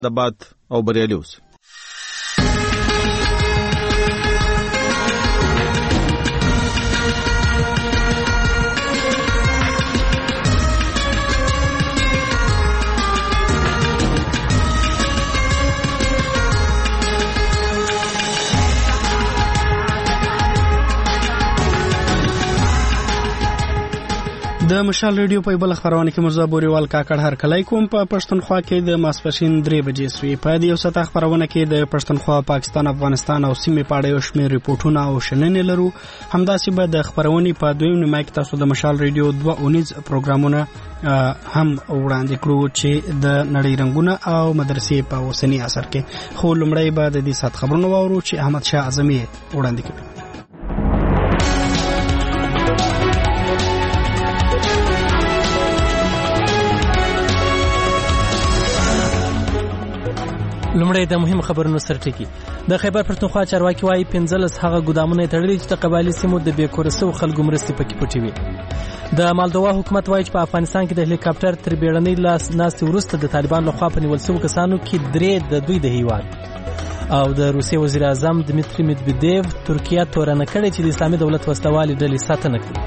دبات او بریالي اوسئ. د مشال ریډیو په بل خبرونه کې مرزا بوريوال کاکړ هر کله کوم په پښتونخوا کې د ماسپښین 3 بجې سوي په دې اوسه خبرونه کې د پښتونخوا پاکستان افغانستان او سیمې په اړه یو شمېر ریپورتونه او شننې لرو. همداسې به د خبرونه په دویم نیمه کې تاسو د مشال ریډیو 2 اونیز پروګرامونه هم وړاندې کړو چې د نړۍ رنگونه او مدرسې په اوسنی اثر کې. خو لومړی به د دې سات خبرونه واورو چې احمد شاه اعظمي وړاندې کړي. لومړی د مهم خبرونو سرټکی. د خیبر پښتونخوا چارواکي وايي 15 هغه ګودامونه تړلي چې د قبایلی سیمو د بیکورسو خلکو مرستې پکې پټې وي. د مالدووا حکومت وايي چې په افغانستان کې د هلیکاپټر تر بیړنۍ لاس ناستې وروسته د طالبان لخوا په نیول شوو کسانو کې 3 د دوی د هیواد او د روسیې وزیر اعظم دمیتری مدویدیف ترکیه تورنه کړې چې د اسلامي دولت وسلوالې ډلې ساتنه کوي.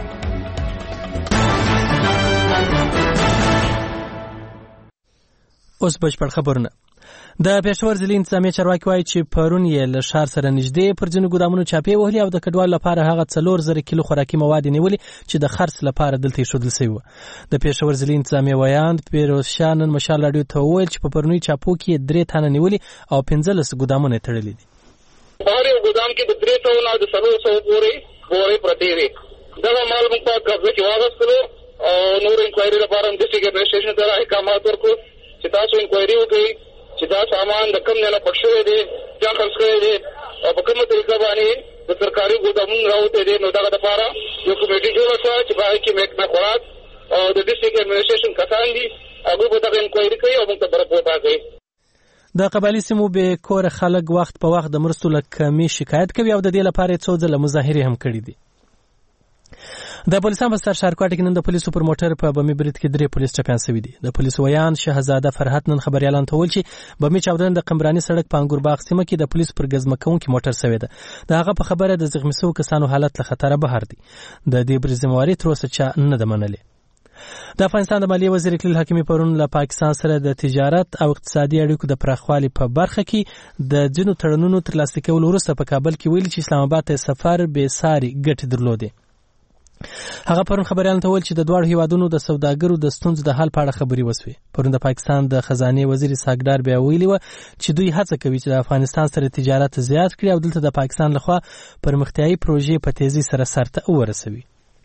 اوس بشپړ خبرونه. د پېښور ضلعي انتظامیه چارواکي وايي چې پرون یې له ښار سره نږدې پر ځینو ګودامونو چاپې وهلي او د کډوالو لپاره هغه 4000 کیلو خوراکي مواد نیولي چې د خرڅ لپاره دلته ایښودل شوي وو. د پېښور ضلعي انتظامیه ویاند پیروز شاه نن مشال راډیو ته وویل چې په پرونی چاپو کې 3 تنه نیولي او 15 ګودامونه تړلي دي. هر یو ګودام کې د 300 نه د 400 پورې پرتی وي. دا مال موږ په قبضه کې واغستلو او نور انکوایري لپاره د ډیسټریکټ اډمنسټریشن ته احکامات ورکړو چې تاسو انکوایري وکړئ چې دا سامان د کم نه پټ شوی دی یا خرڅ کړی دی او په کومه طریقه باندې د سرکاري ګودامونو راوته دي. نو دغه لپاره یو کمیټي جوړه شوه چې باید کې محکمه خوراک او د ډیسټریکټ اډمنسټریشن کسان دي هغه به دغه انکوایري کوي او موږ ته رپورټ راکوي. د قبایلی سیمو به کور خلک وخت په وخت د مرستو له کمی شکایت کوي او د دې لپاره څو ځله مظاهرې هم کړې دي. د پولیسو په سر شارکوټ کې نن د پولیسو پر موټر په بمي برید کې 3 پولیس ټپيان شوي دي. د پولیسو ویان شهزاده فرحت نن خبريالان ته ویل چې بمي چاودنه د قمرانی سړک په انګورباغ سیمه کې د پولیسو پر غزمکونکو موټر شوی ده. د هغه په خبره د زخمی شوو کسانو حالت له خطر بهر دي. د دې بر ذمہواری تر اوسه چا نه ده منلې. د افغانستان د مالیې وزیر اقلیل حکیمي پرون له پاکستان سره د تجارت او اقتصادي اړیکو د پراخوالي په برخه کې د ځینو تړونونو ترلاسه کولو وروسته په کابل کې ویلي چې اسلام آباد ته سفر به ساري ګټې درلودې. هغه پرون خبريالان ته ویل چې د دوه هیوادونو د سوداګرو د ستونزو د حل په اړه خبري وسوي. پرون د پاکستان د خزانه وزیر ساګدار بیا ویلي و چې دوی هڅه کوي چې د افغانستان سره تجارت زیات کړي او دلته د پاکستان لخوا پرمختیايي پروژې په تیزی سره سرته ورسوي.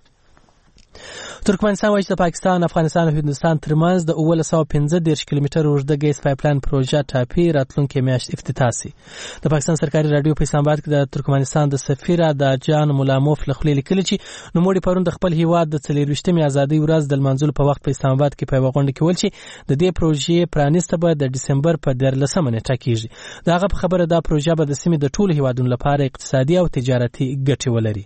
ترکمنستان وايي چې د پاکستان، افغانستان او هندوستان ترمنځ د 1915 کیلومتر اوږده ګیس پایپلاین پروژه ټاپي راتلونکي میاشت افتتاح شي. د پاکستان سرکاري رادیو په اسلام آباد کې د ترکمنستان د سفیر د جان مولاموف لخوا لیکلي چې نوموړي پرون د خپل هیواد د 40مې ازادۍ ورځ د منځل په وخت په اسلام آباد کې په غونډه کې ویل چې د دې پروژې پرانیسته به د دسمبر په 14 نیټه کېږي. دا هغه په خبره دا پروژه به د سیمې د ټولو هیوادونو لپاره اقتصادي او تجارتي ګټې ولري.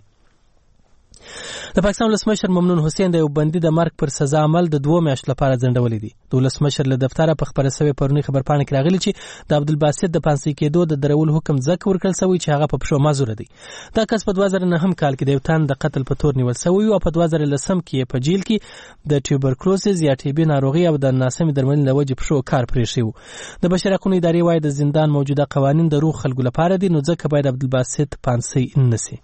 د پاکستان ولسمشر ممنون حسین د یو بندي د مرګ پر سزا عمل د 2 میاشتو لپاره ځنډولې دي. د ولسمشر له دفتره په خبره شوی پرونی خبرپاڼه کې راغلی چې د عبدالباسط د پانسي کېدو د درول حکم ځکه ورکړل شوی چې هغه په پښو معذور دی. دا کس په 2009 کال کې د یو تن د قتل په تور نیول شوی او په 2010 کې په جیل کې د ټیوبرکلوسز یا ټي بي ناروغي او د ناسمې درملنې له وجې پښو کار پرې شوی. د بشري حقوقو ادارې وايي د زندان موجوده قوانین د روغ خلکو لپاره دي، نو ځکه باید عبدالباسط پانسي نشي.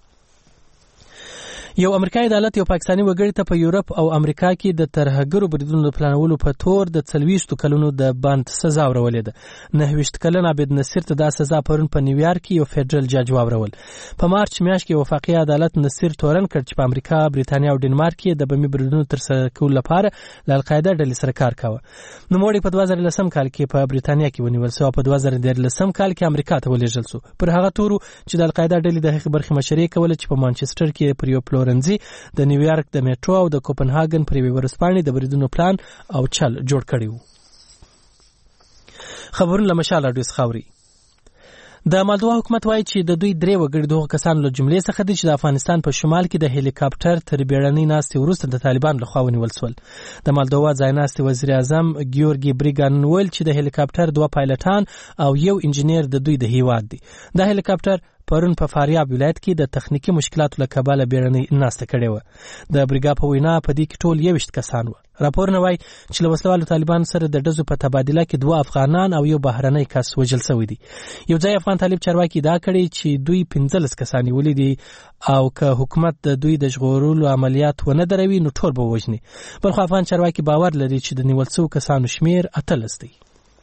یو امریکایي عدالت یو پاکستاني وګړي ته په یورپ او امریکا کې د ترهګرو بریدونو پلانولو په تور د 40 کلونو د بند سزا ورولې ده. 29 کلن عبد نصیر ته دا سزا پرون په نیویارک کې یو فدرال جج ورول. په مارچ میاشت کې وفاقي عدالت نصیر تورن کړ چې په امریکا، بریتانیا او ډنمارک کې د بمي بریدونو ترسره کولو لپاره ل القاعده ډلې سره کار کاوه. نو موږ په 2010 کال کې په بریتانیا کې ونیول شو او په 2013 کال کې امریکا ته ولېږل شو. پر هغه تورو چې د القاعده ډلې د هغې برخې مشري کوله چې په مانچستر کې پر یو پلورنځي، د نیویارک د میټرو او د کوپنهاګن پر یوې ورځپاڼې د بریدونو پلان او چل جوړ کړی و. خبرونه له مشال راډیو څخه اوري. د مالدووا حکومت وایي چې د دوی 3 وګړي دغه کسانو له جملې څخه دي چې د افغانستان په شمال کې د هلیکاپټر تر بیړنۍ ناستې وروسته د طالبانو لخوا ونیول شول. د مالدووا ځایناستي وزیر اعظم ګیورګي بریګان ویل چې د هلیکاپټر 2 پایلټان او 1 انجنیر د دوی د هیواد دي. د هلیکاپټر پرون په فاریاب ولایت کې د تخنیکی مشکلاتو له کبله بیړنۍ ناسته کړې وه. د بریګا په وینا په دې کې ټول 21 کسان وو. راپورونه وایي چې له وسلوالو طالبانو سره د ډزو په تبادله کې 2 افغانان او 1 بهرنی کس وژل شوی دي. یو ځای افغان طالب چارواکي دا کړي چې دوی 15 کسان نیولي دي او که حکومت د دوی د ژغورلو عملیات ونه دروي نو ټول به وژني. بلخو افغان چارواکي باور لري چې د نیول شوو کسانو شمیر 18 دی.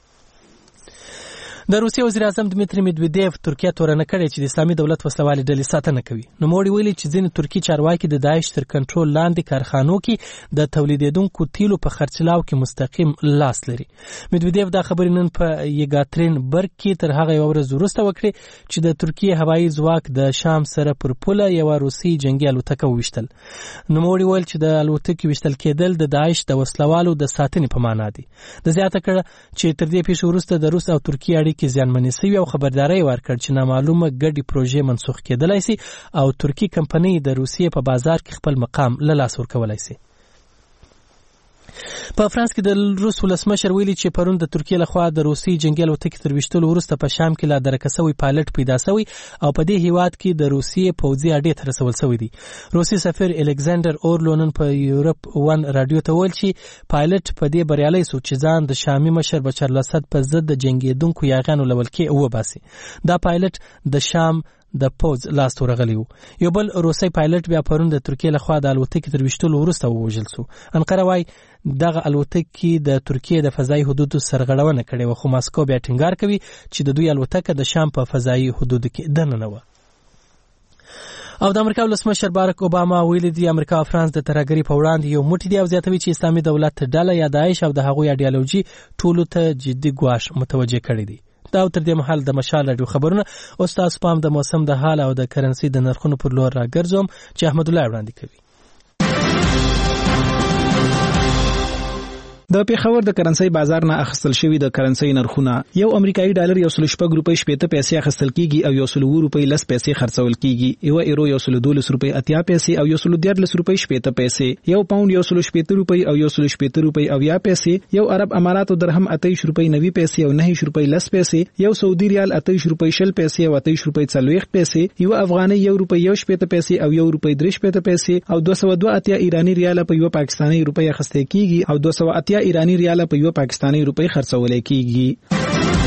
د روسیې وزیر اعظم دمیتری میدویدیف ترکیه تورنه کړې چې د اسلامي دولت وسلوالې ډلې ساتنه کوي. نوموړي ویلي چې ځینې ترکي چارواکي د داعش تر کنټرول لاندې کارخانو کې د تولیدېدونکو تیلو په خرڅلاو کې مستقیم لاس لري. میدویدیف دا خبرې نن په یګاترینبرګ کې تر هغه یو ورځ وروسته وکړې چې د ترکیې هوایي ځواک د شام سره پر پوله یو روسي جنگي الوتکه وویشتل. نوموړي ویل چې د الوتکې ویشتل کېدل د داعش د وسلوالو د ساتنې په معنا دي. د زیاته کړه چې تر دې پیښې وروسته د روس او ترکیې اړیکې زیانمنې شوي او خبرداری ورکړ چې نامعلومه ګډې پروژې منسوخ کېدلی شي او ترکي کمپنۍ د روسیې په بازار کې خپل مقام له لاس ورکولی شي. په فرانس کې د روس ولسمشر ویلي چې پرون د ترکیې لخوا د روسي جنگي الوتکې تر ویشتلو وروسته په شام کې لا درکه شوی پایلټ پیدا شوی او په دې هیواد کې د روسیې پوځي اډې ته رسول شوی دی. روسي سفیر الکساندر اورلونن په یورپ 1 رادیو ته ویل چې پایلټ په دې بریالی شو چې ځان د شامي مشر بشار الاسد په ضد د جنګېدونکو یاغیانو له ولکې وباسي. دا پایلټ د شام د پوز لاس ورغلی وو. یو بل روسي پایلټ بیا پرون د ترکیې لخوا د الوتکې تر ویشتلو وروسته ووژل شو. انقره وایي دغه الوتکې د ترکیې د فضایي حدودو سرغړونه کړې وه خو ماسکو بیا ټینګار کوي چې د دوی الوتکه د شام په فضایي حدودو کې دننه وه. او د امریکا ولسمشر باراک اوباما ویلي دی امریکا او فرانس د ترهګرۍ په وړاندې یو موټی دی او زیاتوي چې اسلامي دولت ډله یا داعش او د هغوی ایډیالوژي ټولو ته جدي ګواښ متوجه کړی دی. دا تر دې مهال د مشال راډیو خبرونه اوس تاسو پام د موسم د حال او د کرنسي د نرخونو پر لور راګرځوم چې احمد الله وړاندې کوي. د پیښور د کرنسي بازار نه اخیستل شوی د کرنسي نرخونه یو امریکایي ډالر 1.6 روپۍ 70 پیسې اخیستل کیږي او 1.2 روپۍ 10 پیسې خرڅول کیږي. یو ایرو 1.12 روپۍ 80 پیسې او 1.13 روپۍ 70 پیسې. یو پاوند 1.18 روپۍ او 1.18 روپۍ 90 پیسې. یو عرب اماراتو درهم 28 روپۍ 90 پیسې او 9 روپۍ 10 پیسې. یو سعودي ریال 28 روپۍ 60 پیسې او 28 روپۍ 40 پیسې. یو افغاني 1 روپۍ 70 پیسې او 1 روپۍ 30 پیسې او 202 ایرانی ریال په یو پاکستاني روپۍ اخیستل کیږي او 208 ایرانی ریال په یو پاکستاني روپۍ خرڅول کیږي.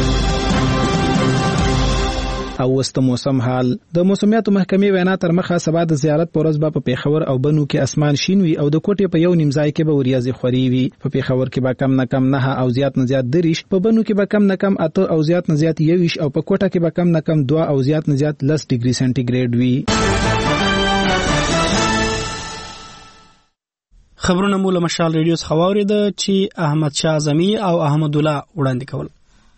او وست موسم حال د موسمیاتو محکمې وینا تر مخه سبا د زیارت پورز په پیښور او بنو کې اسمان شین وي او د کوټې په یو نیمځای کې به وریاضي خوري وي. په پیښور کې به کم نه کم 9 او زیات نه زیات 10، په بنو کې به کم نه کم 8 او زیات نه زیات 21 او په کوټه کې به کم نه کم 2 او زیات نه زیات 10 ډیګري سنټیګریډ وي. خبرونه مو له مشال ریډیو څخه واوریده چې احمد شاه اعظمي او احمد الله وړاندې کول.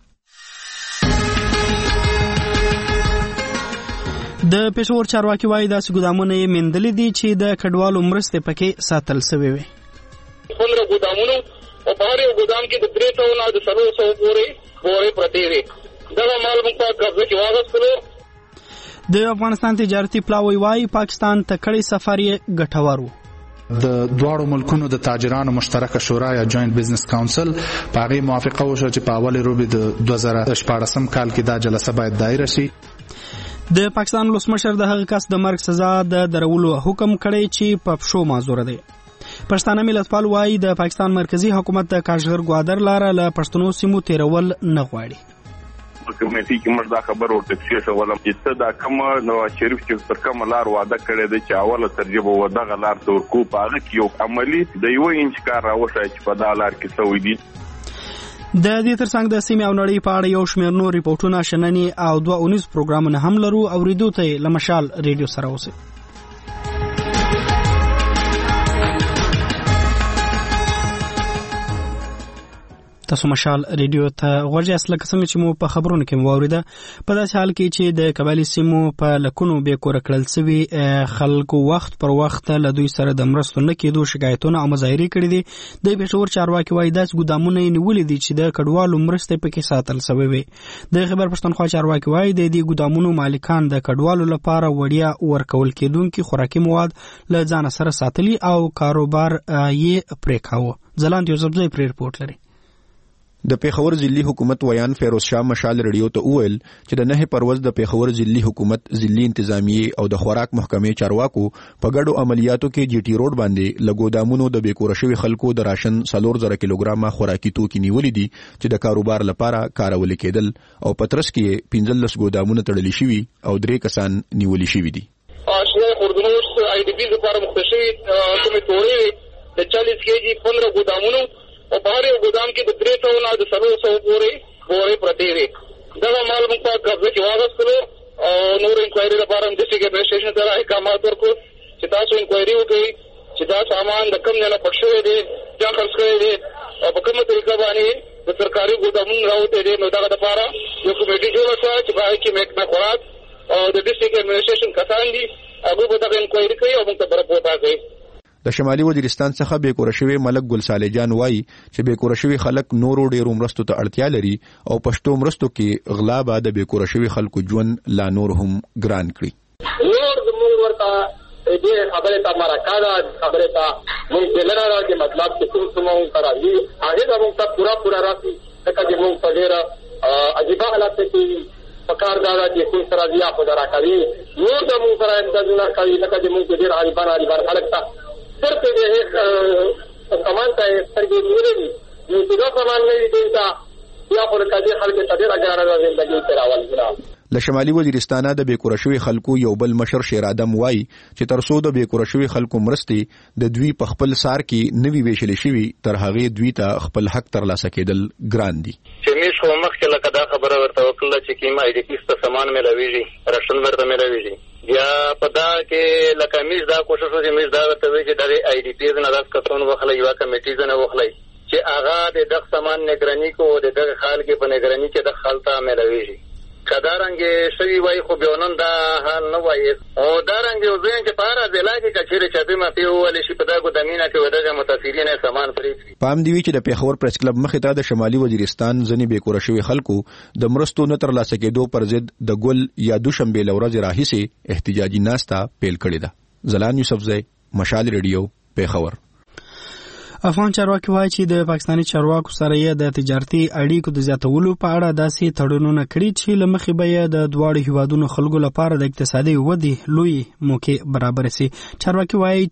د پېښور چارواکي وایي داسې ګودامونه یې موندلي دي چې د کډوالو مرستې پکې ساتل شوې وي. 15 ګودامونه او په هر یو ګودام کې د 300 نه د 400 پورې پرتې وي. دغه مال موږ په قبضه کې واغستلو. د افغانستان تجارتي پلاوی وایي پاکستان ته کړی سفر یې ګټور و. د دواړو ملکونو د تاجرانو مشترکه شورا یا جوائنٹ بزنس کاونسل په هغه موافقه وشوه چې په اول روبي د 2014 کال کې دا جلسه باید دایره شي. د پاکستان ولسمشر د هغه کس د مرګ سزا د درولو حکم کړی چې په پښو معذور دی. پښتانه ملتپال وایي د پاکستان مرکزی حکومت د کاشغر ګوادر لاره له پښتنو سیمو تیرول نه غواړي. کمیټي کې موږ دا خبر ورته کېښه ولم چې دا کوم نو شریف چې پر کوم لار وعده کړی دی چې اوله ترجمه و دغه لار تور کو پاغه کې یو عملی د یو انچ کار راوښه چې په دا لار کې سوي دي. د دې ترڅنګ د سیمې او نړۍ په اړه یو شمېر نور ریپورتونه شننې او 2 پروګرامونه هم لرو او ریډیو ته لمشال ریډیو سره اوسئ. تاسو مشال ریډیو ته غوږی اصله قسم چې مو په خبرونو کې واوریده په داسې حال کې چې د قبایلی سیمو په لکونو به کور کړل سوي خلکو وخت پر وخت له دوی سره د مرستو نه کېدو شکایتونه او مظاهرې کړې دي د پېښور چارواکي وایي داسې ګودامونه نیولې دي چې د کډوالو مرستې پکې ساتل شوی وي د خبر پښتونخوا چارواکي وایي د دې ګودامونو مالکان د کډوالو لپاره وړیا ورکول کېدونکي خوراکي مواد له ځان سره ساتلي او کاروبار یې پرې کاوه ځلاند یوسفزی پرې رپورټ لري د پیښور ضلعي حکومت ویان فیروز شاه مشال ریډیو ته وویل چې د 9 پروز د پیښور ضلعي حکومت ضلعي انتظامیه او د خوراک محکمې چارواکو په ګډو عملیاتو کې جی ټي روډ باندې لګودامونو د بیکور شوی خلکو د راشن 300 کیلوګرام خوراکي توکي نیولې دي چې د کاروبار لپاره کارول کېدل او پترس کې 15 ګودامونه تړلي شوي او 3 کسان نیولې شوي دي آشنا خوردنوش آئی ڈی پی لپاره مختصي کومې تورې د 40 کېجی 15 ګودامونو او بهر یو ګودام کې د 300 نه د 300 پورې پرتی وي دا مال موږ په قبضه کې واغستلو او نور انکوایري لپاره د ډیسټریکټ اډمنسټریشن سره احکامات ورکړو چې تاسو انکوایري وکړئ چې دا سامان د کم نه پټ شوی دی چا خرڅ کړی دی او په کومه طریقه باندې د سرکاري ګودامونو راوته دي نو دا د لپاره یو کمیټي جوړه شوه چې باید کې میک خوراک او د ډیسټریکټ اډمنسټریشن کسان دي هغه به دا انکوایري کوي او موږ ته رپورټ راکړي د شمالي وزیرستان څخه بیکور شوی ملک ګل صالح جان وایي چې بیکور شوی خلک نورو ډیرو مرستو ته اړتیا لري او پښتو مرستو کې اغلا به د بیکور شوی خلکو ژوند لا نور هم ګران کړي نور موږ ورته دې خبره ته مرکاله خبره ته موږ دلته راځي مطلب چې څه موږ کوي هغه موږ ته پورا راځي ځکه چې موږ په ډیر عجیب حالت کې پکار دا چې څه سره بیا خو درا کوي نور د موږ سره اندازونه کوي لکه چې موږ ډیر غریبان خلک ته صرف دې سامان ته سترګې نیولې دي نو دا سامان نه دي دا یا خو کله خلک ته ډیر اجازه زندگی تراول جناب له شمالي وزیرستانه د بیکور شوی خلکو یو بل مشر شیر ادم وای چې ترسو د بیکور شوی خلکو مرستې د دوی په خپل سار کې نوي ویشل شوی تر هغه دوی ته خپل حق تر لاسه کېدل ګران دي چې میش خو مخکې لکه دا خبره ورته وکړه چې کیما ای ډی پی ست سامان ملويږي راشن ورته ملويږي یا پدا کې لکه میش دا کوشش وکړي میش دا ورته وی چې د ای ډی پی نه داس کتون وخلې یو کمیټي نه وخلې چې هغه د دغه سامان نگرانی کو د دغه خال کې په نگرانی کې د خالتا ملويږي کدارنګ شوی وای خو بیونن دا حال نه وای او دارنګ یو ځین چې پارا د علاقې کچېره چاپی ما په ولې شي په دا ګدامینه کې ودغه متاثرین سامان پرې پام دی چې د پیښور پریس کلب مخې ته د شمالي وزیرستان ځنی بیکور شوی خلکو د مرستو نه تر لاسه کېدو پر ضد د ګل یا دوشنبه لورځ راهیسه احتجاجي ناستا پیل کړی ده زلان یوسفزی مشال ریډیو پیښور افغان چارواکي وایي چې د پاکستاني چارواکو سره یې د تجارتي اړیکو د زیاتولو په اړه داسې تړونونه کړي چې له مخې به یې د دواړو هیوادونو خلکو لپاره د اقتصادي ودې لوی موقع برابر شي چارواکي وایي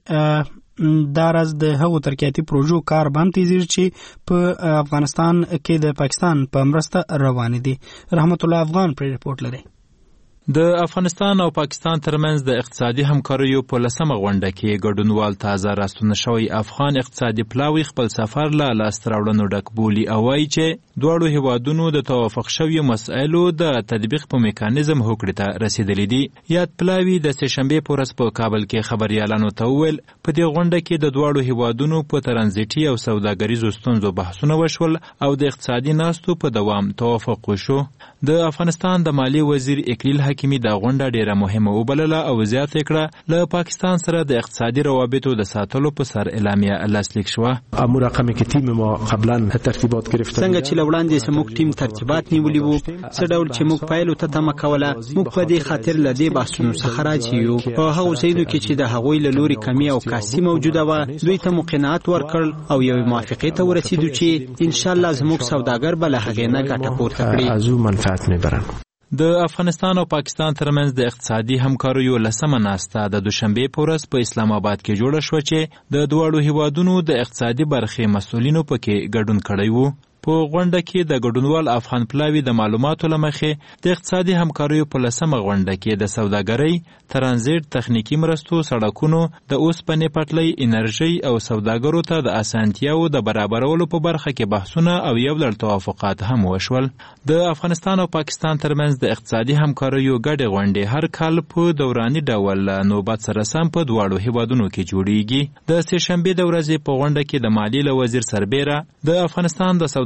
چې دا راز د هغو ترقیاتي پروژو کار باندې تیزیر چې په افغانستان کې د پاکستان په مرسته روان دي رحمت الله افغان پر رپورټ لري د افغانستان او پاکستان ترمنځ د اقتصادي همکاریو په لسمه غونډه کې ګډونوال تازه راستون شوی افغان اقتصادي پلاوی خپل سفر له لاستراوړنو ډک بولی او وایي چې دواړو هیوادونو د توافق شوی مسایلو د تطبیق په میکانیزم هوکړې ته رسیدلی دي یاد پلاوی د سهشنبه په ورځ په کابل کې خبريالانو ته وویل په دې غونډه کې د دواړو هیوادونو په ترانزیتي او سوداګریزو ستونزو بحثونه وشول او د اقتصادي ناستو په دوام توافق وشو د افغانستان د مالی وزیر اکلیل حکیمی دا غونډه ډیره مهمه وبلله او زیاته کړه له پاکستان سره د اقتصادي روابطو د ساتلو په سر اعلامیه لاسلیک شوه امور رقمی که تیم ما قبلا ترتیبات گرفته څنګه چې لوړاندې سموږ ټیم ترتیبات نیولې وو څه ډول چې موږ پایلو ته تمه کوله موږ په دې خاطر لدی بحثونو څخه راځیو په هغه ځایونو کې چې د هغوی له لوري کمی او کاسي موجوده و دوی ته مقنعات ورکړل او یو موافقه ته ورسېدو چې ان شاء الله زموږ سوداګر به له هغې نه ګټه پورته کړي د افغانستان او پاکستان ترمنځ د اقتصادي همکاریو لسمه ناسته د دوشنبه په ورځ په اسلام آباد کې جوړه شوه چې د دواړو هیوادونو د اقتصادي برخې مسؤلینو پکې ګډون کړی وو په غونډه کې د ګډونوال افغان پلاوی د معلوماتو لمخې د اقتصادي همکاریو په لسمه غونډه کې د سوداګرۍ ترانزیت تخنیکی مرستو سړکونو د اوسپنې پټلۍ انرژي او سوداګرو ته د اسانتیاو د برابرولو په برخه کې بحثونه او یو لړ توافقات هم وشول د افغانستان او پاکستان ترمنځ د اقتصادي همکاریو ګډې غونډې هر کال په دوراني ډول نوبت سره سم په دواړو هیوادونو کې جوړیږي د سهشنبه د ورځې په غونډه کې د مالی وزیر سربیره د افغانستان د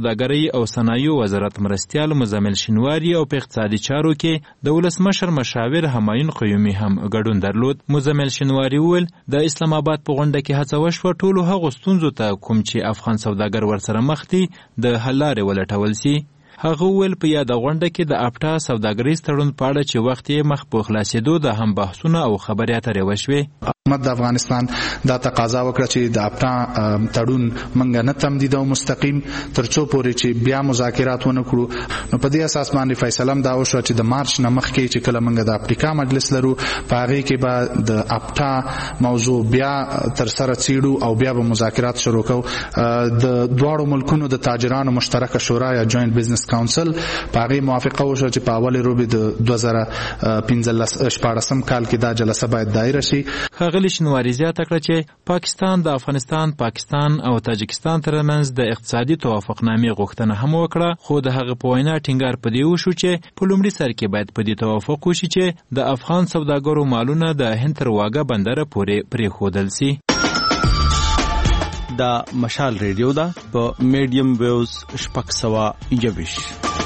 سوداګرۍ او صنایعو وزارت مرستیال مزمل شینواری او په اقتصادي چارو کې د ولسمشر مشاور همایون قیومي هم ګډون درلود. مزمل شینواری وویل د اسلام آباد په غونډه کې هڅه وشوه ټولو هغو ستونزو ته کوم چې افغان سوداګر ورسره مخ دي د حل لارې ولټول سي. هغه ویل په یاده غونډه کې د اپټا سوداګریز تړون په اړه چې وخت یې مخ په خلاصېدو د هم بحثونه او خبرې اترې وشوې. حکومت د افغانستان دا تقاضا وکړه چې د اپټا تړون منګه نه تمدیدو مستقیم ترڅو پورې چې بیا مذاکرات ونه کړو. نو په دې اساس باندې فیصله هم دا وشوه چې د مارچ نه مخکې چې کله منګه د افریقا مجلس لرو په هغې کې به د اپټا موضوع بیا تر سره څیړو او بیا به مذاکرات شروع کوو. د دواړو ملکونو د تاجرانو مشترکه شورا یا جوینټ بزنس کاونسل په هغې موافقه وشوه چې په اول روبې د 2014 کال کې دا جلسه باید دایره شي. ښاغلي شینواري زیاته کړه چې پاکستان د افغانستان، پاکستان او تاجکستان ترمنځ د اقتصادي توافقنامې غوښتنه هم وکړه، خو د هغه په وینا ټینګار په دې وشو چې په لومړي سر کې باید په دې توافق وشي چې د افغان سوداګرو مالونه د هند تر واګه بندره پورې پرېښودل سي. دا مشال ریډیو ده په میډیم ویوز 621.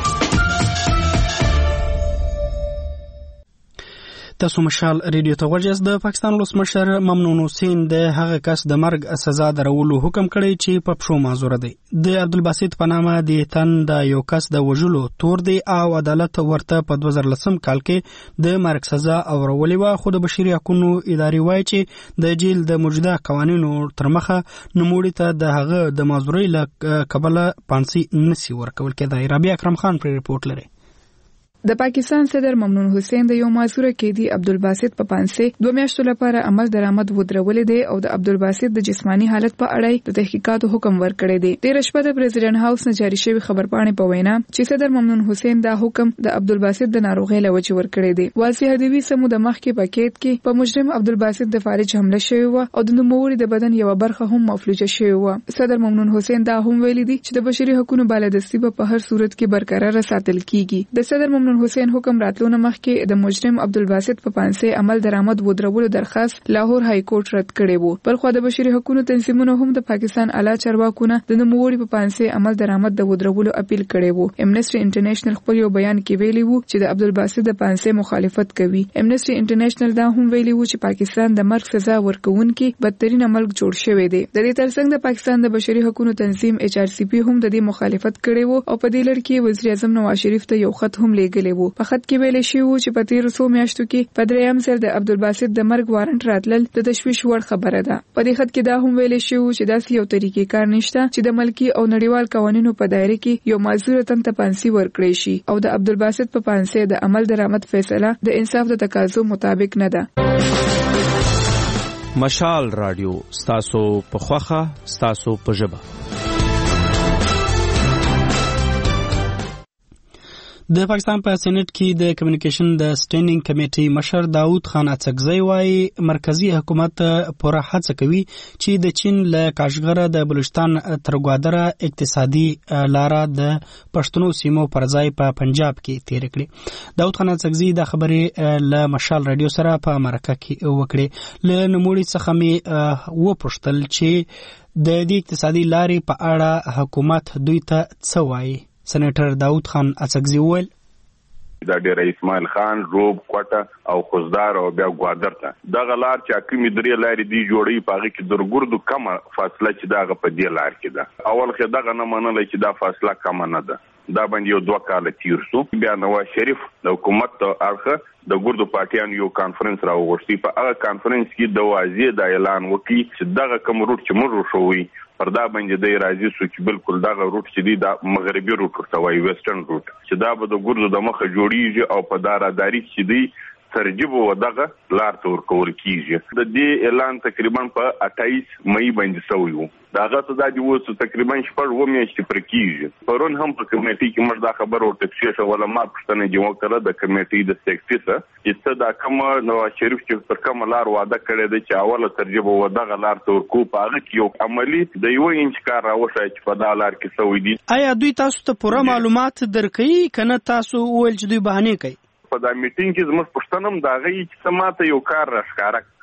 تاسو مشال ریډیو ته غوږ د پاکستان ولسمشر ممنون حسین د هغه کس د مرګ سزا درولو حکم کړی چې په پښو معذور دی. د عبدالباسط په نامه د تن د یو کس د وژلو تور دی او عدالت ورته په 2010 کال کې د مرګ سزا اورولې وه، خو د بشري حقوقو ادارې وایي چې د جیل د موجوده قوانینو تر مخه نوموړي ته د هغه د معذورۍ له کبله پانسي نسی ورکول کېدای. رابعه اکرم خان پر ریپورت لري. د پاکستان صدر ممنون حسین د یو معذور قیدی عبدالباسط په پانسي 2 میاشتو لپاره عمل درآمد ودرولې دی او د عبدالباسط د جسمانی حالت په اړه د تحقیقاتو حکم ورکړی دی. د رشوت د پریزیدنت هاوس نه جاری شوی خبرپاڼې په وینا چې صدر ممنون حسین دا حکم د عبدالباسط د ناروغۍ له وجې ورکړی دی. واضح هدوی سمو د مخ کې پاکیټ کې په مجرم عبدالباسط د فارج حمله شوی و او د نوموړي د بدن یو برخه هم مفلوجه شوی و. صدر ممنون حسین دا هم ویلي دی چې د بشري حقوقو بالادستي په هر صورت کې برقرار ساتل کیږي. د صدر ممنون حسین حکم راتلونه مخکې د مجرم عبدالباسط په پانسي عمل درآمد ودرولو درخواست لاهور های کورټ رد کړی وو. بلخو د بشري حقوقو تنظیمونو هم د پاکستان اعلی چارواکونه د نوموړي په پانسي عمل درآمد د ودرولو اپیل کړی وو. امنیسټي انټرنیشنل خپل یو بیان کې ویلي وو چې د عبدالباسط د پانسي مخالفت کوي. امنیسټي انټرنیشنل دا هم ویلي وو چې پاکستان د مرګ سزا ورکوونکي بدترین عمل جوړ شوی دی. د دې ترڅنګ د پاکستان د بشري حقوقو تنظیم HRCP هم د دې مخالفت کړی وو او په دې لړ کې وزیر اعظم نواز شریف ته یو خط هم لیږلی وو. په خط کې ویل شوی و چې په تیرو څو میاشتو کې په دریم ځل د عبدالباسط د مرګ وارنټ راتلل د تشویش وړ خبره ده. په دې خط کې دا هم ویل شوی و چې داسې یو طریقې کار نشته چې د ملکی او نړیوال قوانینو په دایره کې یو معذور تن ته پانسي ورکړي شي او د عبدالباسط په پانسي د عمل درآمد فیصله د انصاف د تقاضو مطابق نه ده. مشال رادیو ستاسو په خوخه ستاسو په ژبه. د پاکستان په سېنات کې د کمیونیکیشن د سټینډینګ کمیټې مشر داود خان اڅکزی وايي مرکزی حکومت پوره هڅه کوي چې د چین له کاشغره د بلوچستان تر ګوادره اقتصادي لاره د پښتنو سیمو پر ځای په پنجاب کې تیر کړي. داود خان اڅکزی د خبرې له مشال رادیو سره په مرکه کې وکړي. له نوموړي څخه مې وپوښتل چې د دې اقتصادي لارې په اړه حکومت دوی ته څه وایي. سېنیټر داود خان اڅکزی وویل دا ډیر اسماعیل خان روب کوټه او خوزدار او بیا ګوادر ته دغه لار چې کومې درې لارې دی جوړي پاږي کې درګردو کمه فاصله چې دغه په دې لار کې ده. اول خو دغه نه منل چې دا فاصله کمه نه ده. دا باندې یو 2 کال تیر شو. بیا نواز شریف د حکومت اړخ د ګردو پارټیان یو کانفرنس راوغوښتي. په هغه کانفرنس کې د واضح د اعلان وکړي چې دغه کوم روټ چې موږ شووي پر دا باندې د راځي سو چې بالکل دغه روټ چې دی د مغربي روټ ورته وایي ویسټرن روټ چې دا به د ګردو د مخه جوړیږي او په داراداري چې دی ترجیب و دغه لار تور کول کیږي. د دې اعلان تقریبا په 28 مئی باندې شوی وو. داغه څه د دې وڅ تقریبا 4 میاشتې پر کیږي. پرون هم په کمیټې کې موږ دا خبر ورته شو ولا ما پښتنه جوړ کړه د کمیټې د سیکټری ته چې دا کوم نواز شریف چې پر کوم لار وعده کړی دی چې اوله ترجیب و دغه لار تور کو پاغه کې یو عملی د یو انچ کار راوښای چې په دا لار کې سوي دي. آیا دوی تاسو ته پوره معلومات درکړي کنه تاسو ول چې دوی بهانه کوي؟ په دا میټینګ کې زموږ پښتنم دا غي چې سماته یو کار راښکاره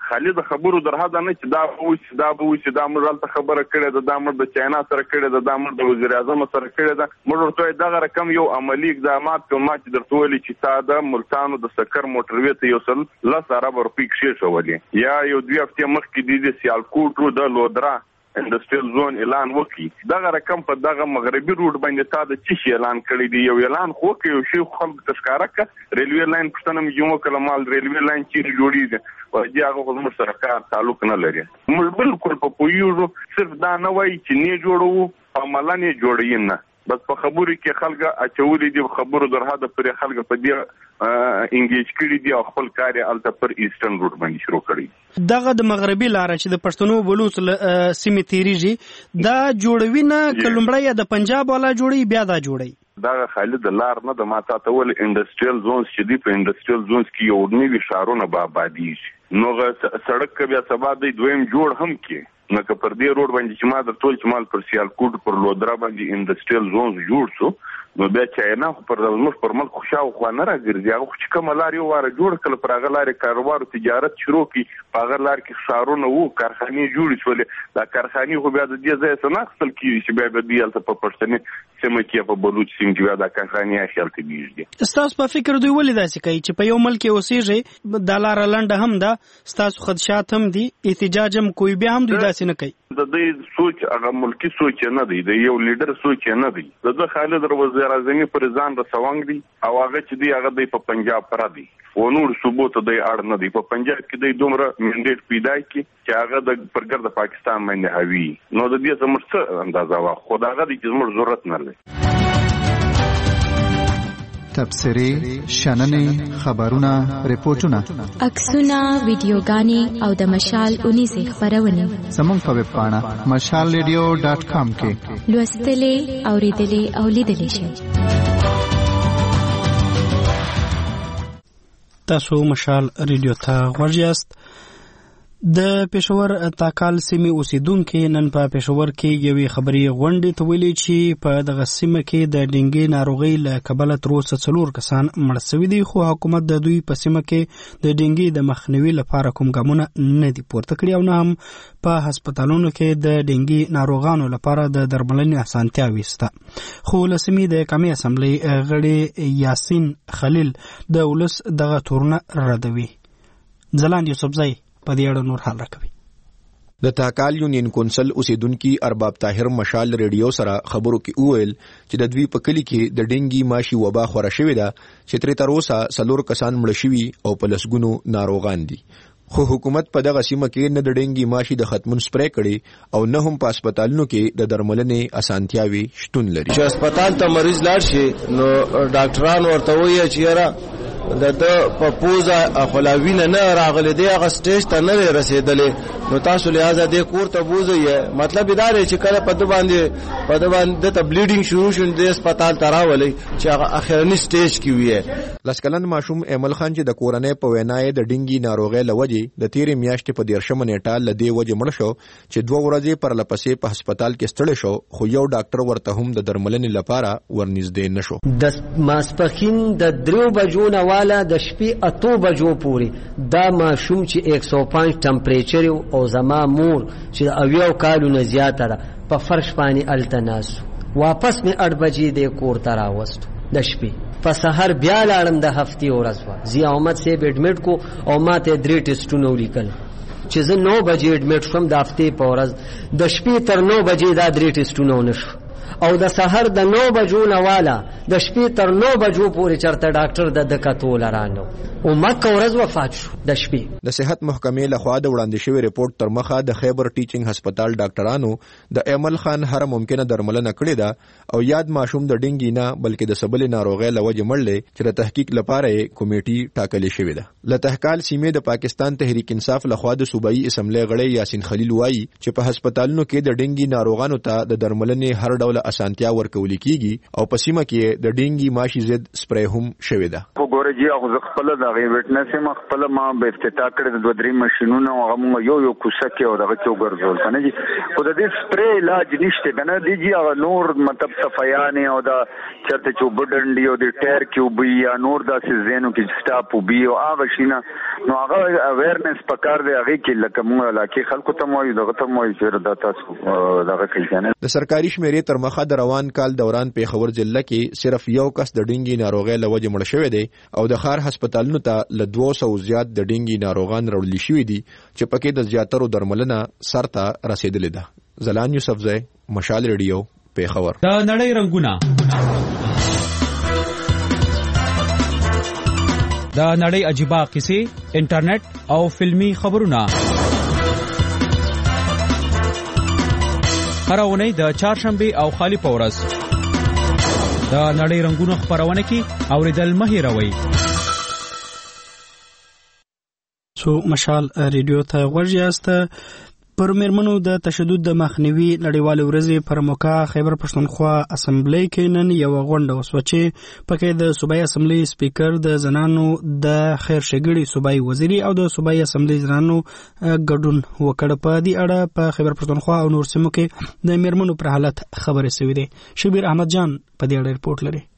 خالي د خبرو درحد نه چې دا به وي دا موږ خبره کړې ده، دا موږ د چاینا سره کړې ده، دا موږ د وزیر اعظم سره کړې ده. موږ ورته دغه رقم یو عملی اقدامات کوم چې درته ویلي چې تا د ملتانو د سکر موټروي ته یو سل 10 ارب روپۍ کښې شولې، یا یو 2 هفتې مخکې د سیالکوټ د لودرا انډستریال زون اعلان وکړي. دغه رقم په دغه مغربي روډ باندې تا د چی اعلان کړی دی؟ یو اعلان خو کې یو شی خلک تشکاره ک ریلوی لاین پښتنه مجموعه کلمال ریلوی لاین چې جوړیږي او هغه خو موږ سره کار تعلق نه لري. موږ بالکل په پویو صرف دا نه وایي چې نه جوړو عملاً نه جوړی نه، بس په خبرو کې خلک اچولې دي، خبرو درحد پر خلک په دې انګیج کړي دي او خپل کار یې الته پر ایسټرن روټ باندې شروع کړی. دغه د مغربي لار چې د پښتنو بلوچ سیمې تیریږي دا جوړوي نه کلمړی د پنجاب والا جوړي بیا دا جوړي؟ دا خالد لار نه د ماته تول انډستریال زونز چې دی په انډستریال زونز کې یو نوی شهرونه به آبادیږي، نو سړک بیا سبا د دویم جوړ هم کې نو که پر دې روډ باندې چې ما د ټول چمال پر سیالکوټ پر لودرا باندې انډستریال زونز جوړ شو، نو بیا چاینا پر زموږ پر ملک خوشاو خو نه راګرځي. هغه چې کوم لار یو واره جوړ کړل پر هغه لارې کاروبار او تجارت شروع کړي، په هغه لار کې ښارونه وو، کارخانې جوړې شولې. دا کارخانې خو بیا د دې ځای څخه نه اخیستل کېږي چې بیا به دې هلته په پښتني سیمه کې په بلوچ سیمه کې بیا دا کارخانې اخیستل کېږي. ستاسو په فکر دوی ولې داسې کوي چې په یو ملک کې اوسېږي، دا لاره لنډه هم ده، ستاسو خدشات هم دي، احتجاج هم کوي، بیا هم دوی داسې نه کوي؟ د دې سوچ هغه ملکی سوچ نه دی، د یو لیډر سوچ نه دی. د خالد وزیر اعظم پر ځان د سوانګ دی او هغه چې دی هغه د پنجاب پر دی او نور صوبو ته د اړ نه دی. په پنجاب کې د دومره منډیټ پیدا کی چې هغه د پرګر د پاکستان باندې هوی، نو د دې زموږ څه اندازه وا خداغه دي چې زموږ ضرورت نه لري. تبصرې، شننې، خبرونه، ریپورتونه، عکسونه، ویډیوګانې او د مشال 19 خبرونه زموږ په ویب پاڼه mashalradio.com کې لوستلې، اوریدلې او لیدلې شئ. تاسو مشال ریډیو ته غوږ یاست. د پېښور تاکال سیمې اوسیدونکو نن په پېښور کې یوې خبري غونډې ته ویلي چې په دغه سیمه کې د ډینګي ناروغي له کبله تر اوسه 4 کسان مړ شوي دي، خو حکومت د دوی په سیمه کې د ډینګي د مخنیوي لپاره کوم ګامونه نه دي پورته کړي او نه هم په هسپتالونو کې د ډینګي ناروغانو لپاره د درملنې اسانتیاوې شته. خو له سیمې د قومي اسمبلی غړي یاسین خلیل د ولس دغه تورونه ردوي. ځلاند یوسفزئی په دې اړه نور حال راکوي. د تاکال یونین کونسل اوسیدونکو ارباب طاهر مشال ریډیو سره خبرو کې وویل چې د دوی په کلی کې د ډینګي ماشي وبا خوره شوې ده چې تر اوسه 4 کسان مړ شوي او په لسګونو ناروغان دي. خو حکومت په دغه سیمه کې نه د ډینګي ماشي د ختمون سپری کړي او نه هم په هسپتالونو کې د درملنې اسانتیاوي شتون لري. چې هسپتال ته مریض لاړ شي نو ډاکټران ورته وایي چې یاره د په پوزه خلاوینه نه راغلی دی، هغه سټیج ته نه رسیدلې، نو تاسو لہذا د کور ته بوزئ. مطلب دا دی چې کله په د باندې ته بلیډینګ شروع شون د هسپتال ته راولي چې هغه اخرنی سټیج کې وي. لسکلن ماشوم ایمل خان چې د کورنۍ په وینای د ډینګي ناروغي لوجې د تیرې میاشتې په 13 نیټه لدی وجه مړ شو چې 2 ورځې پر لپسې په هسپتال کې ستړی شو، خو یو ډاکټر ورته هم د درملنې لپاره ورنږدې نشو. د ماسپخین د 3 بجو نه والا د شپې 8 بجو پورې دا ماشوم چې 105 ټمپریچر او زما مور چې 80 کالو نه زیاته ده په فرش باندې التناسو، واپس می 8 بجې د کور ته راوستو د شپې، په سحر بیا لاړم د هفتې ورځ وا ضیا احمد صاحب اډمیټ کو او ماته 3 ټیسټونه ولیکل چې زه 9 بجې اډمیټ شوم د هفتې په ورځ، د شپې تر 9 بجې دا 3 ټیسټونه ونشو او د سحر د 9 بجو نه والا د شپې تر 9 بجو پورې چرته ډاکټر د کتول رانو او مکه ورځ وفات شو د شپې. د صحت محکمې لخوا د وړاندې شوی ریپورت تر مخه د خیبر ټیچینګ هسپتال ډاکټرانو د ایمل خان هر ممکنه درملنه کړې ده او یاد ماشوم د ډینګي نه بلکې د سبل ناروغي لوجه مړلې چې د تحقیق لپاره کمیټي ټاکلې شوې ده. له تحقیق سیمې د پاکستان تحریک انصاف لخوا د صوبایي اسمبلی غړي یاسین خلیل وایي چې په هسپتالونو کې د ډینګي ناروغانو ته د درملنې هر ډول له اسانتیا ورکول کیږي او په سیمه کې د ډینګي ماشي ضد سپری هم شوې ده. وګوره جی هغه خپل د ویټنس ما خپل ما به افتتاح کړی د 2-3 ماشينونو هغه یو کوڅه کې او دغه کې وګرځول کنه جی خو د دې سپری علاج نشته کنه دی جی هغه نور مطلب صفایانه او د چرته چوبډنډي او د ټایر کیوبي یا نور د سيزونو کې سټاپ وبي او هغه شینه نو هغه اویرنس پکار دی هغه کې لکه موږ علاقې خلکو ته مو دغه ته مو چې د تاسو دغه کوي کنه. د سرکاري شمیرې تر مخه د روان کال دوران پیښور ضلع کې صرف یو کس د ډینګي ناروغي لوجه مړ شوی دی او د خار هسپتالونو ته ل 200 زیات د ډینګي ناروغان راوړل شوی دي چې پکې د زیاترو درملنه سرته رسیدلې ده. زلان یوسفزئی، مشال ریډیو، پیښور. د نړۍ رنگونه، د نړۍ عجیبه قصې، انټرنیټ او فلمی خبرونه هر اونۍ د چهارشنبه او خالی په ورځ د نړۍ رنگونه خبرونه کې اوریدل مه هېروئ. مشال ریډیو ته غوږ یاست. پر میرمنو د تشدد د مخنیوي نړیوال ورځې پر موقع خیبر پښتونخوا اسمبلی کې نن یو غونډه وسوه چې پکې د صوبایي اسمبلی سپیکر، د زنانو د خیر ښېګړې صوبایي وزیري او د صوبایي اسمبلی زنانو ګډون وکړ. په دې اړه په خیبر پښتونخوا او نور سیمو کې د میرمنو پر حالت خبرې شوې دي. شبیر احمد جان په دې اړه رپورټ لري.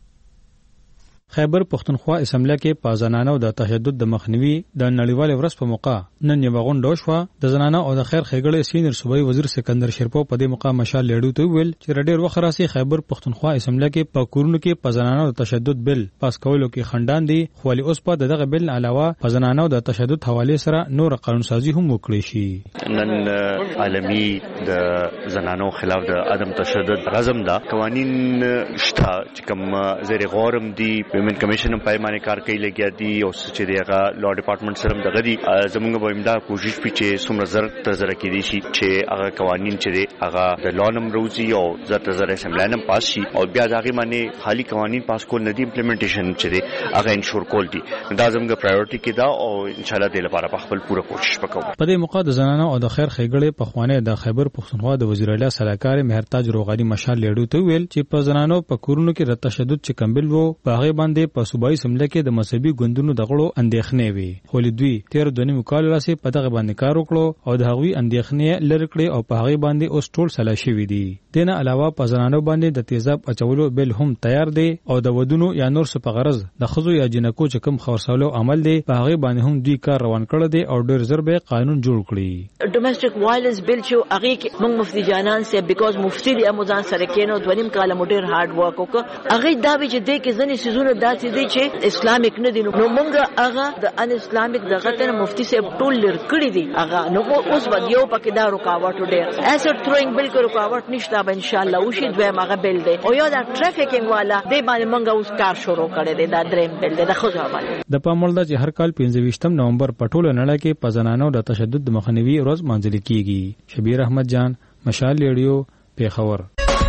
خیبر پښتونخوا اسمبلی کې په زنانو د تشدد د مخنیوي د نړیوال ورځ په موقع نن یو غونډه وشوه. د زنانو او د خیر ښېګړې سینیئر صوبایي وزیر سکندر شیرپو په دې موقع مشال لیډو ته ویل چې ډېر وخت راځي خیبر پښتونخوا اسمبلی کې په کورونو کې په زنانو د تشدد بل پاس کولو کې خندان دي، خو ولې اوس په دغه بل علاوه په زنانو د تشدد حواله سره نور قانون سازي هم وکړي شي. نن عالمي د زنانو خلاف د عدم تشدد رزم دا قوانین شته چې کوم زیر غورم دي ویمن کمیشن په معنی کار کوي لګیا دي او چې دغه لا ډپارټمنټ سره دغه دي زموږ به امدا کوشش پیچې سمره زر تر زر کې دي شي چې هغه قوانین چې دي هغه د لانم روزي او زر تر زر اسمبلانم پاس شي او بیا ځاګي معنی خالی قوانین پاس کول نه دي امپلیمنټیشن چې دي هغه انشور کول دي دا زموږ پرایورټي کې دا او ان شاء الله د لپاره په خپل پوره کوشش وکړو. په دې موقع د زنانو او د خیر ښېګړې په خوانه د خیبر پښتونخوا د وزیر اعلی سلاکار مهرتاج روغانی مشال لیډو ته ویل چې په زنانو په کورونو کې د تشدد چې کمبل وو په هغه باندې په صوبایي اسمبلی کې د مذهبي ګوندونو د غړو اندېښنې وي، خو دوی 13 کال راسي په دغه باندې کار وکړو او د هغوی اندېښنې لرې کړې او په هغه باندې اوس ټول سلا شوي دي. دنه علاوه په زنانو باندې د تیزاب اچولو بل هم تیار دی او د ودونو یا نور څه په غرض د خزو یا جنکو چې کوم خورسولو عمل دی په هغه باندې هم دوی کار روان کړی دی او ډېر زر به قانون جوړ کړي. ډومېسټک وایلنس بل چې هغه کې موږ مفتي جانان سي بیکاز مفتي دی اموزان سره کېنو 2 کال موډر هارد ورک وکړه هغه دا به چې د کې ځنې سيزونه داسې دي چې اسلامیک نه دي نو موږ هغه د ان اسلامیک دغه ته مفتي سي ټول لر کړی دي هغه نو اوس ودیو پکې دا رکاوټ ډېر اسټ تھروینګ بل کې رکاوټ نشته به ان شاء الله وشي دوی هغه بل دی او یا دا ټریفیکینګ والا دی باندې موږ اوس کار شروع کړی دی دا دریم بل دی د خو ځواب د پامولدا چې هر کال 25 نومبر په ټوله نړۍ کې په زنانو د تشدد مخنیوي ورځ مانځل کیږي. شبیر احمد جان، مشال ریډیو، پیښور.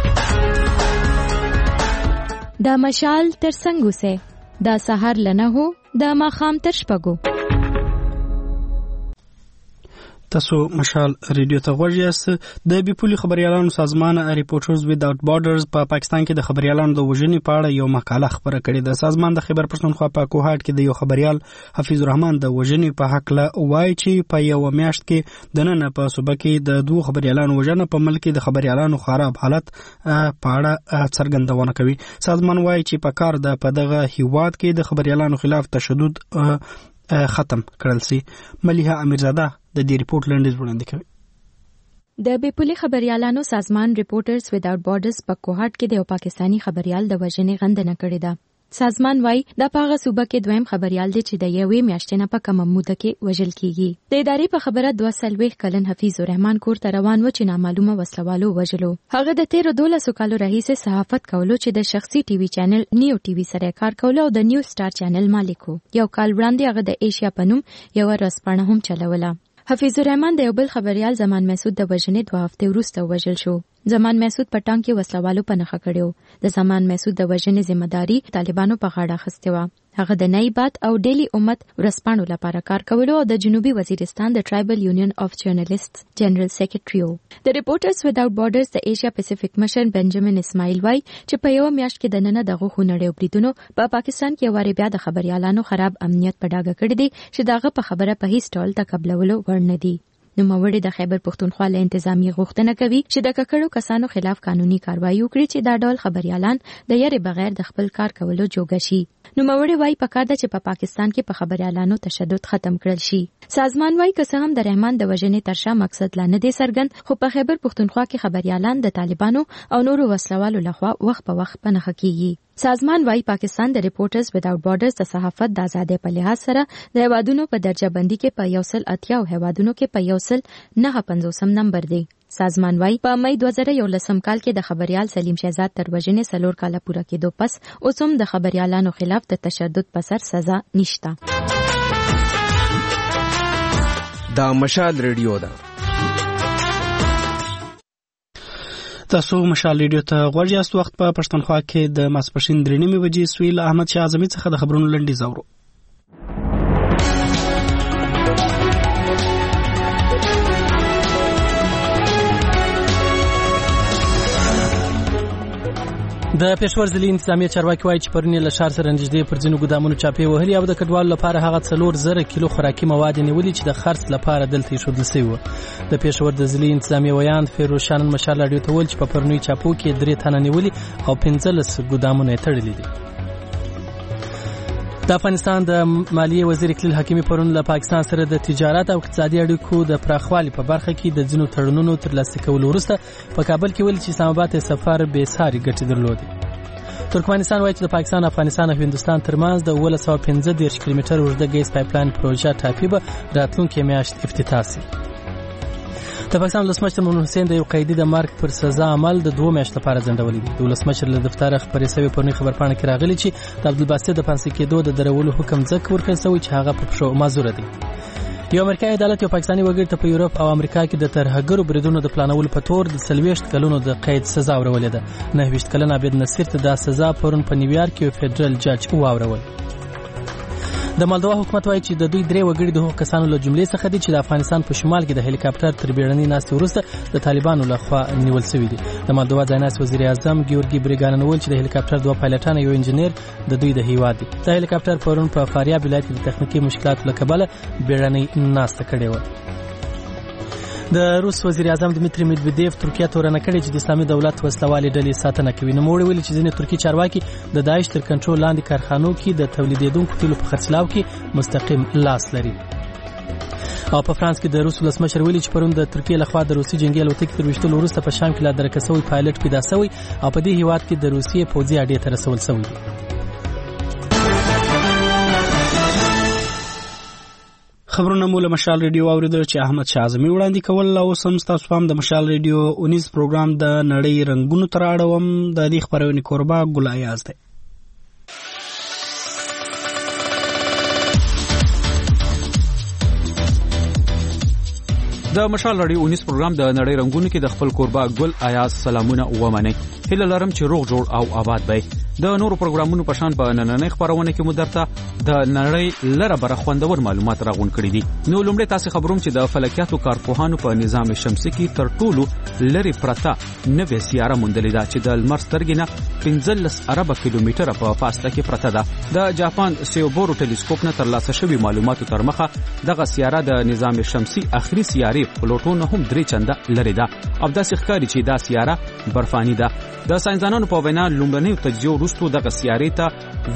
دا مشال تر څنګه سه دا سحر لنه هو دا ماخام تر شپګو. تاسو مشال ریډیو ته غوږ یاست. د بیپولي خبريالانو سازمان ریپورټرز ویداوت بارډرز په پاکستان کې د خبريالانو د وژنې په اړه یو مقاله خبره کړې ده. سازمان د خیبر پښتونخوا په کوهاټ کې د یو خبريال حفیظ الرحمن د وژنې په حق له وایي چې په یو میاشت کې د نن په صوبه کې د دوه خبريالانو وژنه په ملک د خبريالانو خراب حالت په اړه څرګندونه کوي. سازمان وایي چې په کار د په دغه هیواد کې د خبريالانو خلاف تشدد ختم کړل سي. ملیحه امیرزاده د دې ریپورت لنډیز وړاندې کوي. د بیپولي خبريالانو سازمان ریپورټرز ویداوت بارډرز په کوهاټ کې د یو پاکستانی خبريال د وژنې غندنه کړې ده. سازمان وايي د پاغه صوبه کې دویم خبريال دی چې د یوې میاشتې نه په کم موده کې وژل کیږي. د ادارې په خبره 2 کلن حفیظ الرحمن کور ته روان و چې نامعلومه وسلوالو وژلو. هغه د 12 کالو راهیسې صحافت کولو چې د شخصي ټي وي چینل نیو ټي وي سره کار کولو او د نیو سٹار چینل مالک و. یو کال وړاندې هغه د ایشیا په نوم یو ورځپاڼه هم چلوله. حفیظ الرحمن د یو بل خبريال زمان مسعود د وژنې 2 هفته وروسته وژل شو. زمان مسعود په ټانک کې وسلوالو په نخښه کړو. د زمان مسعود د وژنې ذمہداري طالبانو په غاړه اخیستې وه. هغه د نایبات او ډیلی امت ورسپانو لپاره کار کولو او د جنوبي وزیرستان د ټرایبل یونین اف جرنالیستس جنرال سیکریټری وو. د ریپورټرز وداوټ بارډرز د ایشیا پیسفیک مشر بنجامین اسماعیل وای چې په یو میاشت کې د نن دغه خونړیو بریدونو په پاکستان کې واره بیا د خبريالانو خراب امنیت په ډاګه کړی دی چې دغه په خبره په هیڅ ډول تقبلولو ورنه دي. نوموړي د خیبر پښتونخوا له انتظامی غوښتنه کوي چې د ککړو کسانو خلاف قانوني کاروایی وکړي چې دا ډول خبريالان د یاري بغیر د خپل کار کولو جوګه شي. نوموړي وایي پکار ده چې په پاکستان کې په خبريالانو تشدد ختم کړل شي. سازمان وایي که څه هم د رحمان د وژنې ترشا مقصد لا نه دی څرګند، خو په خیبر پښتونخوا کې خبريالان د طالبانو او نورو وسلوالو لخوا وخت په وخت په نښه کیږي. سازمان وایي پاکستان د ریپورټرز وداوټ بارډرز د صحافت د ازادۍ په لحاظ سره د هیوادونو په درجه بندي کې په 180 هیوادونو کې په 159 نمبر دی. سازمان وایي په مئی 2011 کال کې د خبريال سلیم شهزاد تر وژنې 4 کاله پوره کېدو پس اوس هم د خبريالانو خلاف د تشدد په سر سزا نشته. دا مشال ریډیو ده. تاسو مشال ریډیو ته غوږ یاست. وخت په پښتونخوا کې د ماسپښین 3:30 بجې سویل احمد شاه اعظمي څخه د خبرونو لنډیز اورو. د پېښور ضلعي انتظامیه چارواکي وایي چې پرون له ښار سره نږدې پر ځینو ګدامونو چاپې وهلي او د کډوالو لپاره هغه 4,000 کیلو خوراکي مواد نیولي چې د خرڅ لپاره دلته ایښودل شوي وو. د پېښور د ضلعي انتظامیه ویاند فیروز شاه مشال راډیو ته وویل چې په پرونی چاپو کې 3 تنه نیولي او 15 ګدامونه یې تړلي دي. د افغانستان د مالیې وزیر اقلیل حکیمي پرون له پاکستان سره د تجارت او اقتصادي اړیکو د پراخوالي په برخه کې د ځینو تړونونو ترلاسه کولو وروسته په کابل کې ویل چې اسلام آباد ته سفر به ساري ګټې درلودې. ترکمنستان وایي چې د پاکستان، افغانستان او هندوستان ترمنځ د 1915 کیلومتر اوږده ګیس پایپلاین پروژه ټاپي به راتلونکې میاشت افتتاح شي. د پاکستان ولسمشر ممنون حسین د یو قیدي د مرګ پر سزا عمل د 2 میاشتو لپاره ځنډولی دی. د ولسمشر له دفتره خبرې شوې پرونی خبرپاڼه کې راغلي چې د عبدالباسط د پانسي کېدو د درولو حکم ځکه ورکړل شوی چې هغه په پښو معذور دی. یو امریکایي عدالت یو پاکستاني وګړي ته په یورپ او امریکا کې د ترهګرو بریدونو د پلانولو په تور د 40 کلونو د قید سزا ورولې ده. 29 کلن عبید نصیر ته د سزا پرون په نیویارک کې فدرال جج واورول. د مالدوا حکومت وایي چې د دوی 3 وګړي د هغو کسانو له جملې څخه دي چې د افغانستان په شمال کې د هلیکاپټر تر بیړنۍ ناستې وروسته د طالبانو لخوا نیول شوي دي. د مالدوا ځایناست وزیر اعظم ګیورګي بریګانن وویل چې د هلیکاپټر 2 پایلټان یو انجنیر د دوی د هیواد دي. د هلیکاپټر پرون په فاریاب ولایت کې د تخنیکي مشکلاتو له کبله بیړنۍ ناسته کړې وه. د روس وزیر اعظم دمیتری میدویدیف ترکیه تورنه کړې چې د اسلامي دولت وسلوالې ډلې ساتنه کوي. نوموړي ویلي چې ځینې ترکي چارواکي د داعش تر کنټرول لاندې کارخانو کې د تولیدېدونکو تیلو په خرڅلاو کې مستقیم لاس لري. او په فرانس کې د روس ولسمشر ویلي چې پرون د ترکیه لخوا د روسي جنگي الوتکې تر وشتلو وروسته په شام کې لا درکه شوی پایلټ پیدا شوی او په دې هیواد کې د روسیې پوځي اډې ته رسول شوی دی. خبرونه مو له مشال ریډیو اوریدل چې احمد شاه اعظمي وړاندې کول. او سم تاسو هم د مشال ریډیو 19 پروګرام د نړۍ رنگونو تر اړوم. د دې خبرونې کوربه ګل ایاز دی. د مشال راډیو 19 پروګرام د نړۍ رنگونو کې د خپل کوربه ګل ایاز سلامونه ومنئ. هیله لرم چې روغ جوړ او آباد وئ. د نورو پروګرامونو په شان په نننۍ خبرونه کې مو درته د نړۍ لره بره خوندور معلومات راغون کړي دي. نو لومړی تاسو خبروم چې د فلکیاتو کارپوهانو په نظام شمسي کې تر ټولو لري پرته نوې سیاره موندلې ده چې د لمر سترګې نه 15 اربه کیلومتره په فاصله کې پرته ده. د جاپان سیوبورو ټلیسکوپ نه ترلاسه شوی معلوماتو تر مخه دغه سیاره د نظام شمسي اخري سیارې پلوټو نه هم 3 چنده لري ده. او داسې ښکاري چې دا سیاره برفاني ده. د ساينسدانانو په وینا لومړنیو تجزیو وروسته دغه سیارې ته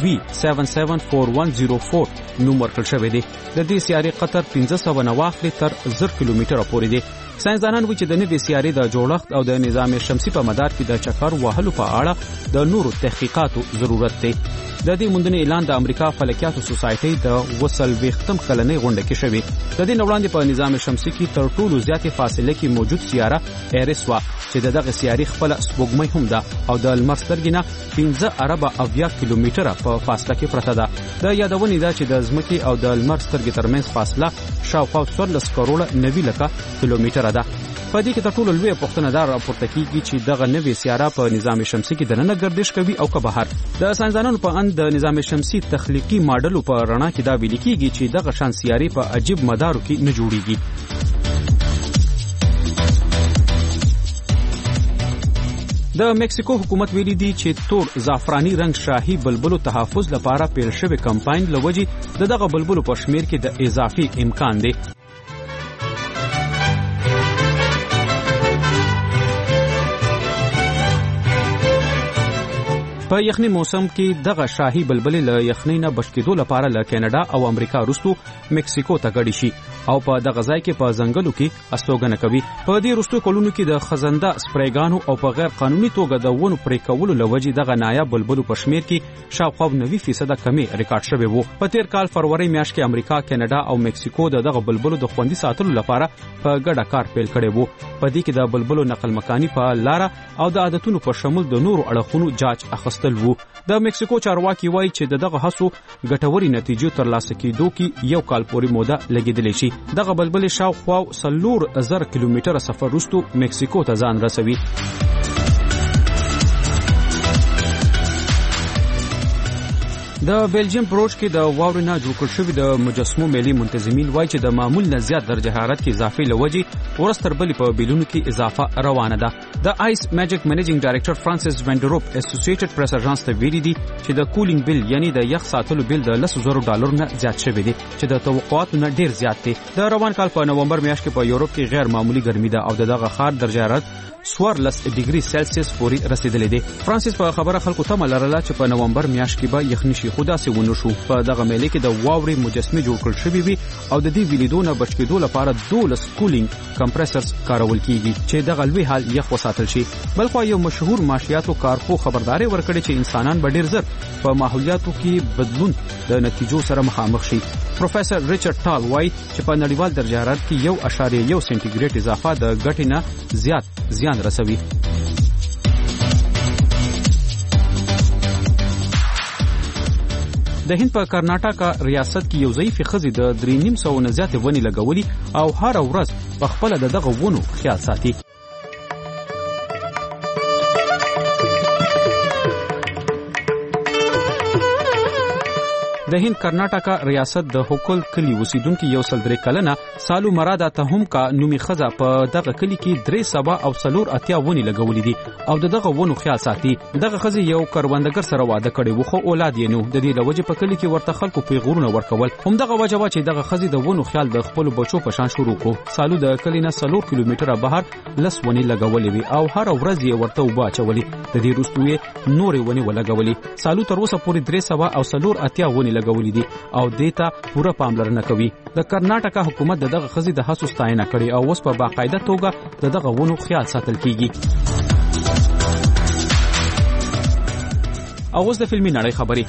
V774104 نوم ورکړل شوی دی. د دې سیارې قطر 1590 تر 1000 کیلومتره پورې دی. ساينسدانان وایي چې د نوې سیارې د جوړښت او د نظام شمسي په مدار کې د چکر وهلو په اړه د نورو تحقیقاتو ضرورت دی. د دې موندنې اعلان د امریکا فلکیاتو سوسایټي د وصل وختم کلنۍ غونډه کې شوی. د دې وړاندې په نظام شمسي کې تر ټولو زیاتې فاصله کې موجود سیاره ایرس وا چې دغه سیارې خپل سپوږمۍ هم ده او د لمر سترګې نه 15 اربه اویا کیلومتره په فاصله کې پرته ده. د یادونې ده چې د ځمکې او د لمر سترګې ترمنځ فاصله شاوخوا 14 کروڑه 90 لکه کیلومتره ده. په دې کې تر ټولو لوی پوښتنه دا راپورته کیږي چې دغه نوې سیاره په نظام شمسي کې دننه گردش کوي او که بهر. د ساينسدانانو په اند د نظام شمسي تخلیقي ماډلو په رڼا کې دا ویل کیږي چې دغه شان سیارې په عجیب مدارو کې نه جوړیږي. د مکسیکو حکومت ویلي دی چې تور زعفراني رنگ شاهي بلبلو تحفظ لپاره پیل شوی کمپاین لوجې دغه بلبلو په شمیر کې د اضافي امکان دی. په یخني موسم کې دغه شاهي بلبلې له یخنۍ نه بچ کېدو لپاره له کینیډا او امریکا وروسته مکسیکو ته کډې شي او په دغه ځای کې په ځنګلو کې استوګنه کوي. په دې وروستو کلونو کې د خزنده سپریګانو او په غیر قانوني توګه د ونو پرې کولو لوجې دغه نایاب بلبلو په شمیر کې شاوخوا 90% کمی ریکارډ شوی وو. په تیر کال فروری میاشت کې امریکا، کینیډا او مکسیکو دغه بلبلو د خوندي ساتلو لپاره په ګډه کار پیل کړی وو. په دې کې د بلبلو نقل مکاني په لاره او د عادتونو په شمول د نورو اړخونو جاج اخیستل وو. د مکسیکو چارواکي وایي چې دغه هڅو ګټوري نتیجې ترلاسه کېدو کې یو کال پورې موده لګیدلی شي. دغه بلبلې شاوخوا 4000 کیلومتره سفر وروسته مکسیکو ته ځان رسوي. د بلجیم بروج کې د واورې نه جوړ کړل شوی د مجسمو ملي منتظمین وایي چې د معمول نه زیات درجه حرارت کې اضافه لوجې ورځ تر بلې په بیلونو کې اضافه روانه ده. د آیس میجیک منیجینګ ډایریکټر فرانسیس وینډروپ اسوسییټډ پریس اژانس ته ویلي دي چې د کولینګ بیل یعنی د یخ ساتلو بیل د $100,000 نه زیات شوی دی چې د توقعاتو نه ډیر زیات دی. د روان کال په نومبر میاشت کې په یورپ کې غیر معمولی ګرمي ده او دغه ښار درجه حرارت 14 ډیګري سلسیس پورې رسیدلې دی. فرانسیس په خبره خلکو ته ملرله چې په نومبر میاشت کې به یخني شي، خو داسې ونه شو. په دغه میلې کې د واورې مجسمې جوړ کړل شوې وي او د دې ویلیدو نه بچ کېدو لپاره 12 کولینګ کمپریسرز کارول کیږي چې دغه لوی حال یخ وساتل شي. بلخو یو مشهور معاشیاتو کارپو خبرداري ورکړي چې انسانان به ډیر زر په ماحولیاتو کې بدلون د نتیجو سره مخامخ شي. پروفیسور ریچارډ ټال وایي چې په نړیوال درجه حرارت کې 1.1 سنټیګریډ اضافه د ګټې نه زیات زیان رسوي. د هند په کرناټکا ریاست کې یو ضعیف خزي د 3.5 نه زیات ونی لګولي او هر ورځ په خپل دغه ونو خیال ساتي. د هند کرناټکا ریاست د هوکل کلی اوسیدونکو 103 کلنه سالو مرادا تهمکا نومي خزه په دغه کلی کې 3.4 ونی لګولې دي او دغه ونو خیال ساتي. دغه خزه یو کروندګر سره واده کړی و خو اولاد یې نو. د دې لوجه په کلی کې ورته خلکو پیغورونه ورکول. هم دغه وجه وا چې دغه خزه د ونو خیال د خپل بچو په شان شروع کړو. سالو د کلی نه 4 کیلومتره بهر لس ونی لګولې وي او هر ورځ یې ورته وبا چولې. د دې وروسته نورې ونی ولګولې. سالو تر اوسه پورې 3.4 ونی لګولې دي او دیتا پوره پاملرنه کوي. د کرناټکا حکومت دغه خزي د هڅو ستاینه کړي او اوس په باقاعده توګه دغه ونو خیال ساتل کیږي. اوس د فلمي نړۍ خبري.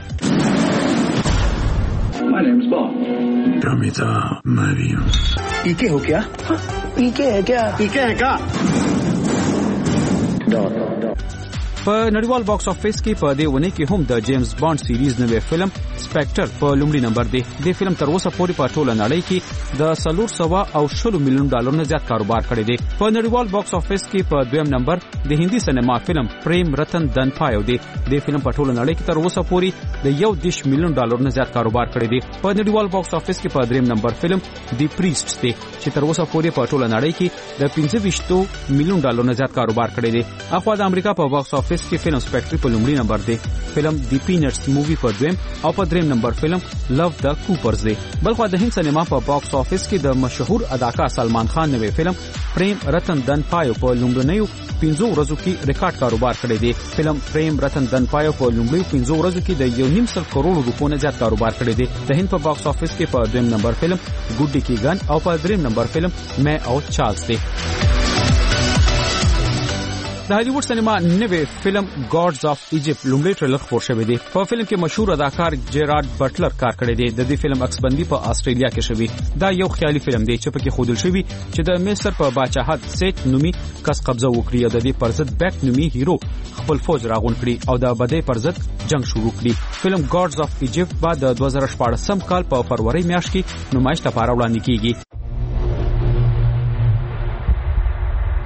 My name is Bob. Pramita Mario. ¿Y qué ho kya? ¿Y qué क्या? په نړیوال باکس افیس کې په دې ونه کې هم د جیمز بانډ سیریز نوې فلم سپیکټر په لومړي نمبر دی. د فلم تر اوسه پورې په ټوله نړۍ کې د $410 ملیون نه زیات کاروبار کړی دی. په نړیوال باکس افیس کې په دویم نمبر د هندي سینما فلم پریم رتن دن پایو دی. د فلم په ټوله نړۍ کې تر اوسه پورې د $10 ملیون نه زیات کاروبار کړی دی. په نړیوال باکس افیس کې په دریم نمبر فلم دی پریسټ دی چې تر اوسه پورې په ټوله نړۍ کې د $25 ملیون نه زیات کاروبار کړی دی. اخوا د امریکا په باکس افیس کې فلم سپیکټر په لومړي نمبر دی. فلم دی پینټس مووی په دویم او په دریم نمبر فلم لو د کوپرز دی. بلخو د هند سینما په باکس افیس کې د مشهور اداکار سلمان خان نوې فلم پریم رتن دن پایو په لومړنیو 15 ورځو کې ریکارډ کاروبار کړی دی. فلم پریم رتن دن پایو په لومړیو 15 ورځو کې د $1.5 کروڑ نه زیات کاروبار کړی دی. د هند په باکس افیس کې په دویم نمبر فلم ګوډی کی ګن او په دریم نمبر فلم مې او چارلز دی. د هالیوډ سینما نوې فلم ګاډز اف ایجپت لومړی ټریلر خپور شوی دی. په فلم کې مشهور اداکار جیرارد بټلر کار کړی دی. د دې فلم عکس بندي په استرالیا کې شوی. دا یو خیالي فلم دی چې پکې ښودل شوی چې د مصر په باچاهت سیټ نومي کس قبضه وکړي او د دې پر ضد بیک نومي هیرو خپل فوج راغون کړي او د بدۍ پر ضد جنگ شروع کړي. فلم ګاډز اف ایجپت بعد د 2014 کال په فروری میاشت کې نمایش لپاره وړاندې کیږي.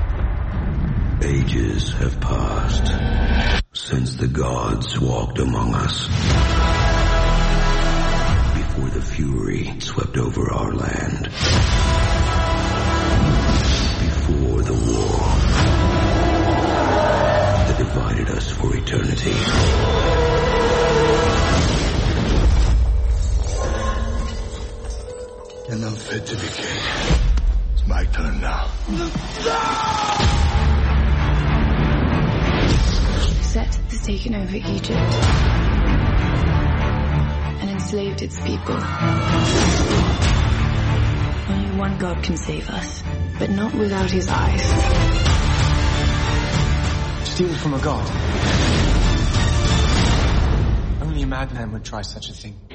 Ages have passed since the gods walked among us. Before the fury swept over our land. Before the war that divided us for eternity. And I'm fit to be king. It's my turn now. Set has taken over Egypt and enslaved its people. Only one God can save us, but not without his eyes. Steal from a god. Only a madman would try such a thing.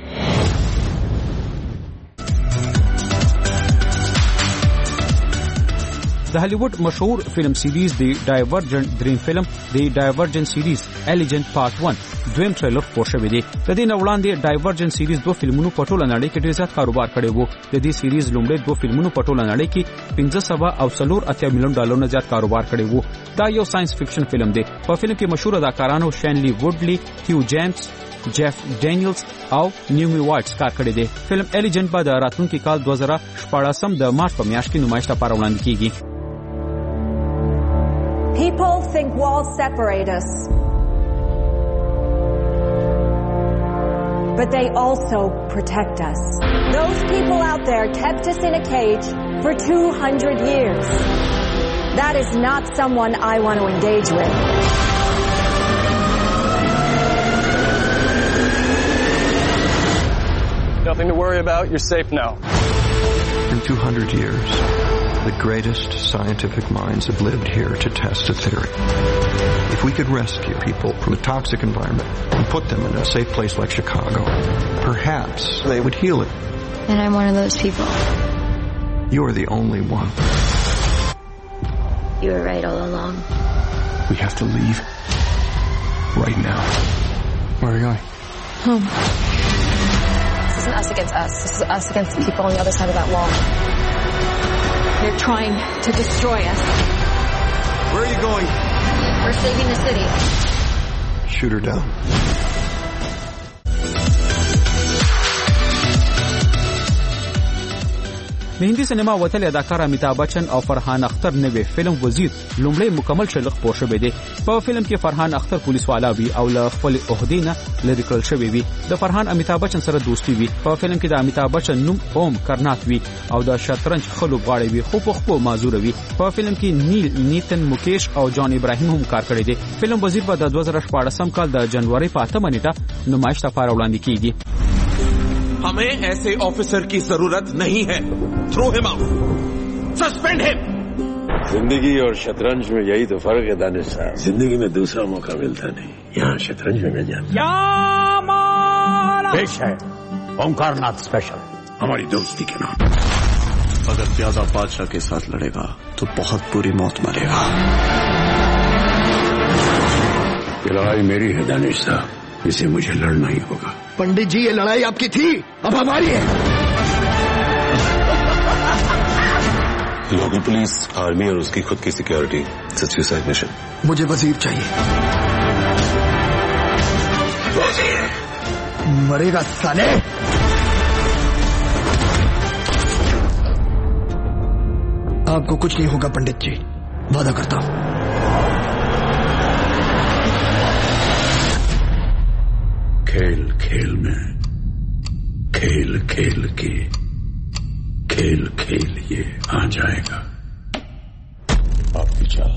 د هالیوډ مشهور فلم سیریز دی ډایورجنټ دریم فلم دی ډایورجنټ سیریز الیجنت پارت 1 دویم ټریلر خپور شوی دی. د دې نه وړاندې ډایورجنټ سیریز 2 فلمونو په ټوله نړۍ کې ډېر زیات کاروبار کړی وو. د دې سیریز لومړی 2 فلمونو په ټوله نړۍ کې 580 ملیون ډالر نه زیات کاروبار کړی وو. دا یو ساينس فکشن فلم دی. په فلم کې مشهور اداکارانو شینلی ووډلی، هیو جیمز، جیف ډینیلز او نیومی وایټس کار کړی دی. فلم الیجنت به د راتلونکي کال 2014 د مارچ په میاشت کې نمایش لپاره وړاندې کیږي. People think walls separate us, but they also protect us. Those people out there kept us in a cage for 200 years. That is not someone I want to engage with. Nothing to worry about. You're safe now. In 200 years, the greatest scientific minds have lived here to test a theory. If we could rescue people from a toxic environment and put them in a safe place like Chicago, perhaps they would heal it. And I'm one of those people. You are the only one. You were right all along. We have to leave right now. Where are we going? Home. This isn't us against us. This is us against the people on the other side of that wall. They're trying to destroy us. Where are you going? We're saving the city. Shoot her down. د هندي سینما وتل اداکار امیتابھ بچن او فرحان اختر نوې فلم وزیر لومړی مکمل ټریلر خپور شوی دی. په فلم کې فرحان اختر پولیس والا وی او له خپل عہدې نه لری کړل شوی وی. د فرحان امیتابھ بچن سره دوستي وی. په فلم کې د امیتابھ بچن نوم اوم کرنات وی او د شطرنج خلوب غاړي وی خو په خپل معذور وی. په فلم کې نیل نیتن مکیش او جان ابراهیم هم کار کړی دی. فلم وزیر په 2014 کال د جنوري په 8 نیټه نمایش لپاره وړاندې کیږي. हमें ऐसे ऑफिसर की जरूरत नहीं है. Throw him out. Suspend him. जिंदगी और शतरंज में यही तो फर्क है दानिश साहब. जिंदगी में दूसरा मौका मिलता नहीं, यहाँ शतरंज में मिल जाता. पेश है ओंकारनाथ स्पेशल हमारी दोस्ती के नाम. अगर प्यादा बादशाह के साथ लड़ेगा तो बहुत बुरी मौत मरेगा. ये लड़ाई मेरी है दानिश साहब, इसे मुझे लड़ना ही होगा. पंडित जी ये लड़ाई आपकी थी, अब हमारी है. लोकल पुलिस, आर्मी और उसकी खुद की सिक्योरिटी, सुसाइड मिशन. मुझे वजीर चाहिए. वजीर मरेगा साले. आपको कुछ नहीं होगा पंडित जी, वादा करता हूं. खेल खेल में, खेल खेल के, खेल खेल ये आ जाएगा. आप भी चाहो.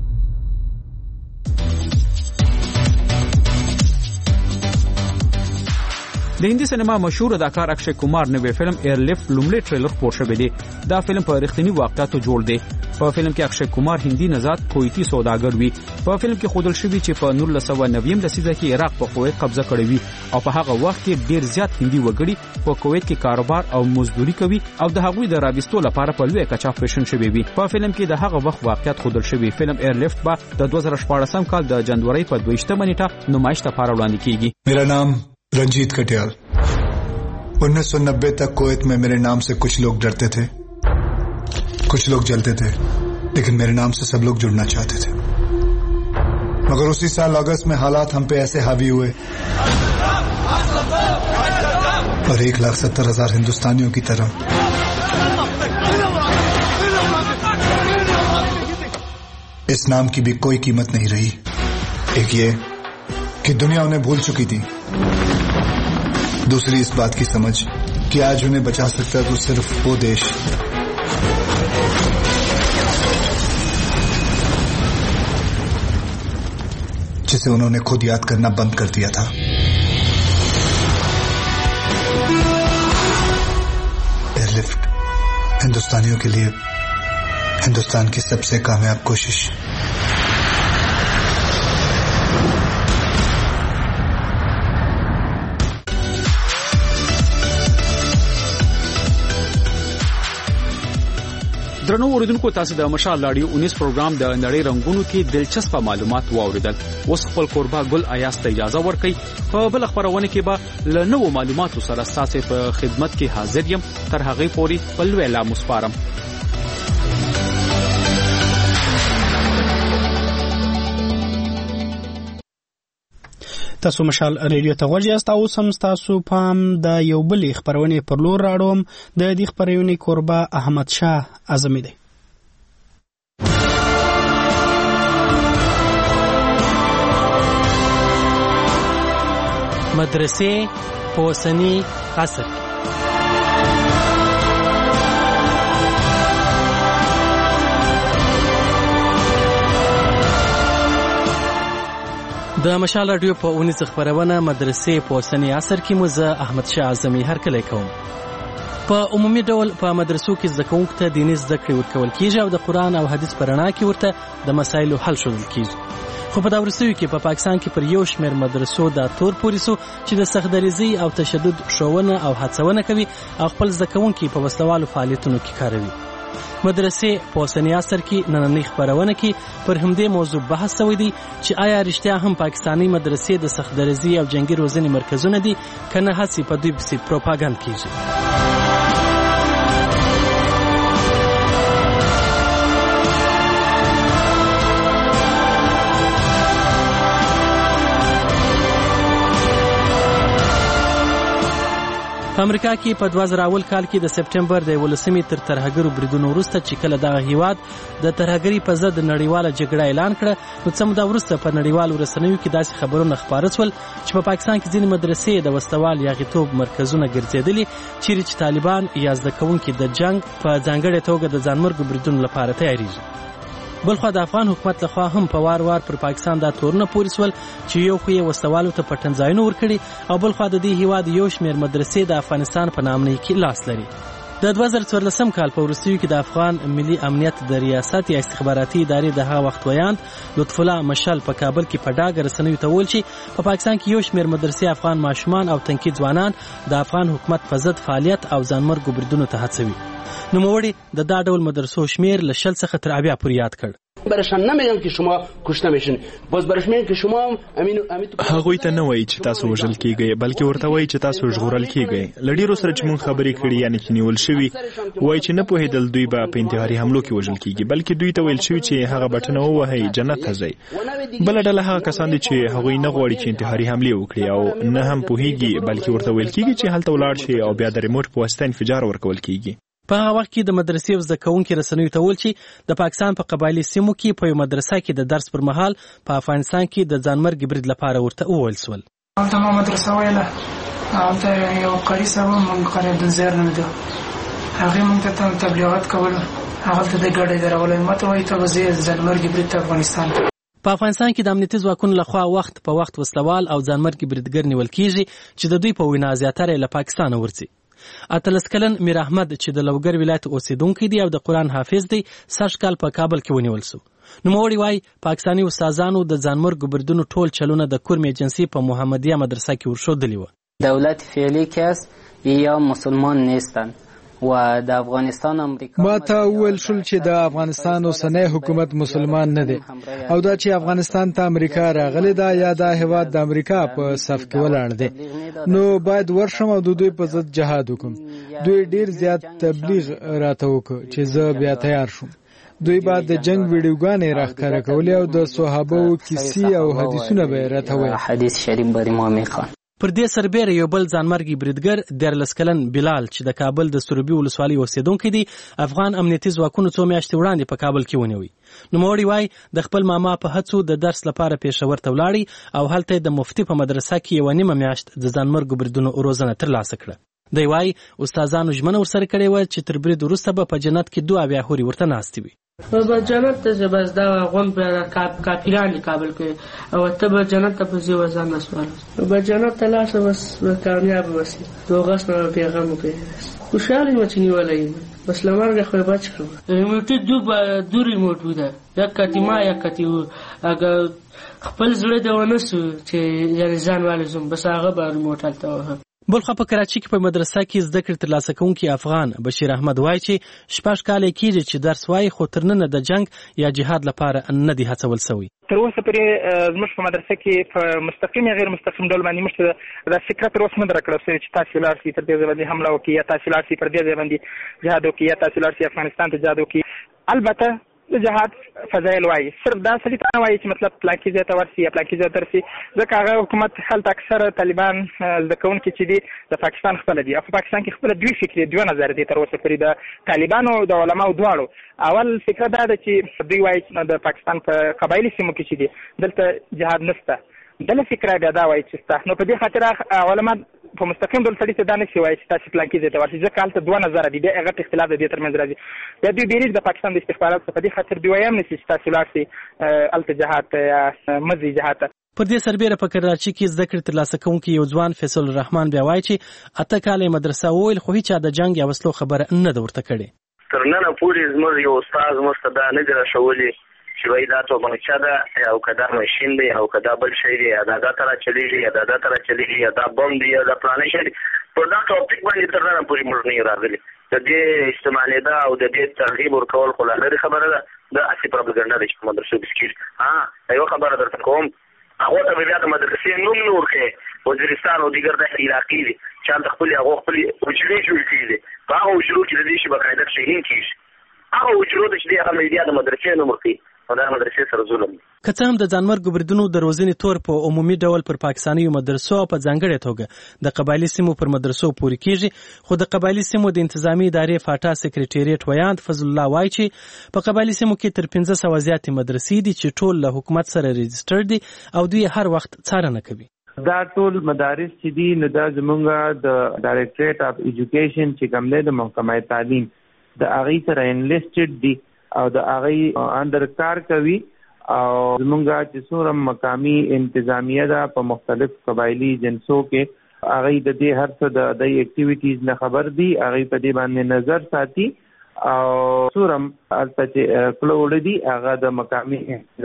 د هندي سینما مشهور اداکار اکشے کمار نوې فلم ایرلفټ لومړی ټریلر خپور شوی دی. دا فلم په رښتینی واقعیتو جوړ دی. په فلم کې اکشے کمار هندي نژاد کویتی سوداګر وي. په فلم کې ښودل شوی چې په 1990 لسیزه کې عراق په کویت قبضه کړی وي او په هغه وخت کې ډیر زیات هندي وګړي په کویت کې کاروبار او مزدوري کوي او د هغوی د راوستو لپاره په لوی کچا فیشن شوی وي. په فلم کې د هغه وخت واقعیت ښودل شوی. فلم ایرلفټ به د 2014 کال د جنوري په 22 نیټه نمایش لپاره وړاندې کیږي. मेरा नाम रंजीत कटियाल. 1990 तक कुवैत में मेरे नाम से कुछ लोग डरते थे, कुछ लोग जलते थे, लेकिन मेरे नाम से सब लोग जुड़ना चाहते थे. मगर उसी साल अगस्त में हालात हम पे ऐसे हावी हुए और 1,70,000 हिंदुस्तानियों की तरह इस नाम की भी कोई कीमत नहीं रही। एक ये कि दुनिया उन्हें भूल चुकी थी, दूसरी इस बात की समझ कि आज उन्हें बचा सकता है तो सिर्फ वो देश जिसे उन्होंने खुद याद करना बंद कर दिया था। एयरलिफ्ट हिंदुस्तानियों के लिए हिंदुस्तान की सबसे कामयाब कोशिश। درنو اوریدونکو تاسو د مشال رادیو 19 پروګرام د نړۍ رنگونو کې دلچسپ معلومات واوریدل. اوس خپل کوربه ګل ایاز ته اجازه ورکړئ. په بل خبرونه کې به له نوو معلوماتو سره تاسو په خدمت کې حاضر یم. تر هغه پورې بل ویلا مسپارم. تاسو مشال ریډیو ته ورجاست او سم تاسو پام د یو بل خبرونه پر لور راړوم. د دې خبرونه کوربه احمد شاه اعظمي دی. مدرسې په اوسني عصر د مشال رادیو په 19 خبرونه مدرسې په اوسني عصر کې مزه احمد شاه اعظمي هرکلی کوم. په عمومي ډول په مدرسو کې زده کوونکو ته دیني زده کړې ورکول کیږي او د قرآن او حدیث په رڼا کې ورته د مسایلو حل ښودل کیږي. خو په دا وروستیو کې په پاکستان کې پر یو شمېر مدرسو دا تور پورې سو چې د سختدریزۍ او تشدد ښوونه او هڅونه کوي او خپل زده کوونکي په وسلوالو فعالیتونو کې کاروي. مدرسې په اوسني عصر کې نننۍ خبرونه کې پر همدې موضوع بحث شوی دی چې آیا رښتیا هم پاکستاني مدرسې د سختدریزۍ او جنگي روزنې مرکزونه دي که نه هسې په دوی پسې پروپاګند کیږي. په امریکا کې په 2000 کال کې د سپټمبر د 11 تر ترهګرو بریدونو وروسته چې کله دغه هیواد د ترهګرۍ په ضد نړیواله جګړه اعلان کړه، نو څه موده وروسته په نړیوالو رسنیو کې داسې خبرونه خپاره شول چې په پاکستان کې ځینې مدرسې د وسلوال یاغیتوب مرکزونه ګرځېدلي چیرې چې طالبان یا زده کوونکي د جنگ په ځانګړې توګه د ځانمرګو بریدونو لپاره تیاریږي. بلخوا د افغان حکومت لخوا هم په وار وار پر پاکستان دا تورونه پورې سول چې یو خو یې وسلوالو ته پټنځایونه ورکړي او بلخوا د دې هیواد یو شمېر مدرسې د افغانستان په نامنۍ کې لاس لري. د 2014 کال په وروستیو کې د افغان ملي امنیت د ریاست یا استخباراتي ادارې د هغه وخت ویاند لطف الله مشال په کابل کې په ډاګه رسنیو ته وویل چې په پاکستان کې یو شمېر مدرسې افغان ماشومان او تنکي ځوانان د افغان حکومت په ضد فعالیت او ځانمرګو بریدونو ته هڅوي. نوموړي د دا ډول مدرسو شمېر له 20 څخه تر 80 پورې یاد کړ. برشان نمیگم که شما کشته میشین، باز برش میگن که شما هغوی ته نه وایي چې تاسو وژل کیږئ، بلکې ورته وایي چې تاسو ژغورل کیږئ. لډیرو سره چې مونږ خبرې کړې یعنی چې نیول شوي وایي چې نه پوهېدل دوی به په انتحاري حملو کې وژل کیږي، بلکې دوی ته ویل شوي چې هغه بټنه ووهئ جنت ته ځئ. بله ډله هغه کسان دي چې هغوی نه غواړي چې انتحاري حملې وکړي او نه هم پوهېږي، بلکې ورته ویل کیږي چې هلته ولاړ شي او بیا د ریموټ په واسطه انفجار ورکول کیږي. په هغه وخت کې د مدرسې زده کوونکي رسنیو ته وویل چې د پاکستان په قبایلي سیمو کې په یو مدرسه کې د درس پر مهال په افغانستان کې د ځانمرګ برید لپاره ورته وویل سول. هلته ما مدرسه ویله، هلته یو قاري صاحب مونږ قاری عبدالزهر نومېده، هغې مونږ ته تبلیغات کولو، هغلته د ګاډۍ درولی، ما ته وایي ته به ځې ځانمرګ برید ته افغانستان ته. په افغانستان کې د امنیتي ځواکونو لخوا وخت په وخت وسلوال او ځانمرګ بریدګر نیول کیږي چې د دوی په وینا زیاتره له پاکستانه ورځي. 18 کلن میر احمد چې د لوګر ولایت اوسیدونکی دی او د قرآن حافظ دی، سږ کال په کابل کې ونیول سو. نوموړي وایي پاکستاني استادانو د ځانمرګو بریدونو ټول چلونه د کورم ایجنسی په محمدیه مدرسه کې ورښودلي وو. دولت فعلی که است یا مسلمان نیستند و د افغانستان امریکا ما ته ویل شول چې د افغانستان اوسنی حکومت مسلمان نه دی او دا چې افغانستان ته امریکا راغلی دا یا دا هیواد د امریکا په صف کې ولاړ دی، نو باید ورشم او د دوی په ضد جهاد وکم. دوی ډیر زیات تبلیغ راته وکړ چې زه بیا تیار شوم. دوی بعد د جنگ ویډیوګانې راښکاره کولې او د صحابه کیسې او حدیثونه به راته ویل. حدیث شریف بری امام خان. پر دې سربېره یو بل ځانمرګي بریدګر 14 کلن بلال چې د کابل د سروبي ولسوالۍ اوسیدونکی دی افغان امنیتي ځواکونو 2 میاشتې وړاندې په کابل کې ونیوی. نوموړی وایي د خپل ماما په هڅو د درس لپاره پېښور ته ولاړی او هلته د مفتي په مدرسه کې 1.5 میاشت د ځانمرګو بریدونو روزنه ترلاسه کړه. دی وایي استادانو ژمنه ورسره کړې وه چې تر برید وروسته به په جنت کې 2 هورې ورته ناستې وي. به جنت ته ځه بس دا غون په کافران کابل کې او ته به جنت ته په ځې وځان نسوال به جنت ته لاړ بس کامیاب وسی دوغس نه پیغام په خوشاله و چې نیولای بس لمرګه خو بچ کړو ریموټ دوری موټ ودا یک کتیما یک کتیو اگر خپل زړه دی ونسو چې یعنی ځان والي زم بس هغه به ریموټ الته بلخوا په کراچۍ کې په مدرسه کې زده کړې ترلاسه کوونکی افغان بشیر احمد وایي چې 6 کاله کېږي چې درس وایي خو تر ننه د جنگ یا جهاد لپاره نه دی هڅول شوی. تر اوسه پورې زموږ په مدرسه کې په مستقیم یا غیر مستقیم ډول باندې موږ د فکر تر اوسه نه درکړل شوی چې تاسو لاړ شئ تر دې باندې حمله وکړي یا تاسو لاړ شئ پر دې باندې جهاد وکړي یا تاسو لاړ شئ افغانستان ته جهاد وکړي. البته د جهاد فضایل وایي صرف دا سړي ته وایي چې مطلب پلاکي ځای ته ورسي یا پلاکي ځای ته ورسي ځکه هغه حکومت هلته اکثره طالبان زده کوونکي چې دي د پاکستان خپله دي او په پاکستان کې خپله دوی فکري 2 نظر دي تر اوسه پورې د طالبانو د علماو دواړو. اول فکره دا ده چې دوی وایي چې د پاکستان په قبایلي سیمو کې چې دي دلته جهاد نشته. بله فکره بیا دا وایي چې شته. نو په دې خاطر علما په مستقیم ډول سړي ته دا نشي وایي چې تاسو پلاکي ځای ته ورسئ ځکه هلته 2 نظره دي بیا هغه اختلاف د دې ترمنځ راځي. بیا دوی بیریږي د پاکستان د استخباراتو څخه په دې خاطر دوی وایم نشي چې تاسو لاړ شئ هلته جهاد ته یا مزي جهاد ته. پر دې سربېره په کراچۍ کې زده کړې ترلاسه کوونکی یو ځوان فیصل الرحمن بیا وایي چې 8 کاله مدرسه وویل خو هیچا د جنګ یا وسلو خبره نه ده ورته کړې. تر ننه پورې زموږ یو استاد موږ ته دا نه دي راښولي چې وایي دا توپنچه ده او که دا ماشین دی او که دا بل شی دی یا دا ته راچلېږي یا دا ته راچلېږي یا دا بم دی یا دا فلانی شی دی. پر دا ټاپک باندې تر ننه پورې موږ نه یو راغلي. د دې استعمالېدا او د دې ترغیب ورکول خو لا لرې خبره ده. دا هسې پروپاګنډه ده چې په مدرسو کې کېږي. یوه خبره درته کوم هغو ته به بیا د مدرسې نوم نه ورکوې وزیرستان او دیګر داسې علاقې دي چې هلته هغو خپلې حجرې جوړې کړي دي په هغه حجرو کې د دې شي باقاعده شهین کېږي. هغه حجرو ته چې دی هغه بیا د مدرسې نوم ورکوي او دا مدرسې سره ظلم دی. که څه هم د ځانمرګو بریدونو د روزنې تور په عمومي ډول پر پاکستانیو مدرسو او په ځانګړې توګه د قبایلي سیمو پر مدرسو پورې کېږي خو د قبایلي سیمو د انتظامی ادارې فاټا سکریټریټ ویاند فضل الله وایي چې په قبایلي سیمو کې تر 500 زیاتې مدرسې دي چې ټول له حکومت سره رجسټر دي او دوی هر وخت څارنه کوي. دا ټول مدارس چې دي نو دا زمونږ د ډایرکټریټ اف ایجوکیشن چې کوم دی د محکمه تعلیم د هغې سره انلیسټډ دي او د هغې اندر کار کوي او زمونږ چې څومره مقامي انتظامیه ده په مختلف قبایلي جنسو کې هغې د دې هر څه د اکټیویټیز نه خبر دي هغې په دې باندې نظر ساتي او څومره هلته چې کله وړه دي هغه د مقامي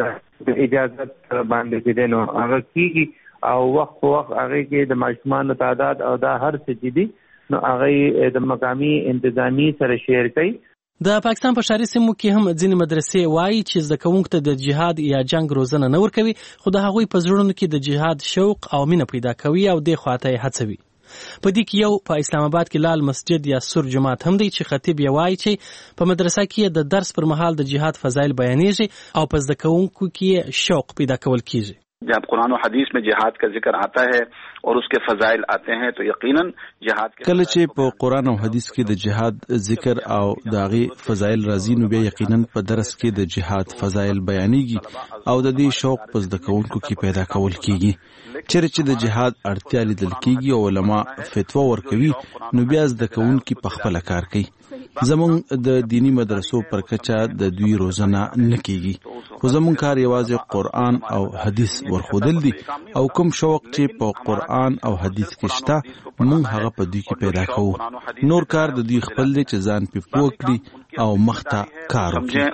اجازت باندې چې دی نو هغه کېږي او وخت په وخت هغې کې د ماشومانو تعداد او دا هر څه چې دي نو هغې د مقامي انتظامي سره شیر کوي. د پاکستان په ښاري سیمو کې هم ځینې مدرسې وایي چې زده کوونکو ته د جهاد یا جنگ روزنه نه ورکوي خو د هغوی په زړونو کې د جهاد شوق او مینه پیدا کوي او دې خواته یې هڅوي. په دې کې یو په اسلام آباد کې لال مسجد یا سور جماعت هم دی چې خطیب یې وایي چې په مدرسه کې د درس پر مهال د جهاد فضایل بیانېږي او په زده کوونکو کې شوق پیدا کول کیږي. जब कुरान और हदीस में जिहाद का जिक्र आता है और उसके फजाइल आते हैं तो यकीनन जिहाद के कल چې په قرآن او حدیث کې د جهاد ذکر او داغي فضایل راځي نو بیا یقینا په درس کې د جهاد فضایل بیانېږي او د دې شوق په زده کوونکو کې پیدا کول کیږي. چیرې چې د جهاد اړتیا لیدل کیږي او علما فتوا ورکوي نو بیا زده کوونکي په خپل کار کوي. زمونږ د دینی مدرسو پر کچا د دوی روزنه نه کیږي خو زمونږ کار یوازې قرآن او حدیث ورخودل دي او کوم شوق چې په قرآن او حدیث کې شته مونږ هغه په دوی کې پیدا کوو. نور کار د دوی خپل دی چې ځان په پوه کړي او مخته کار وکړي.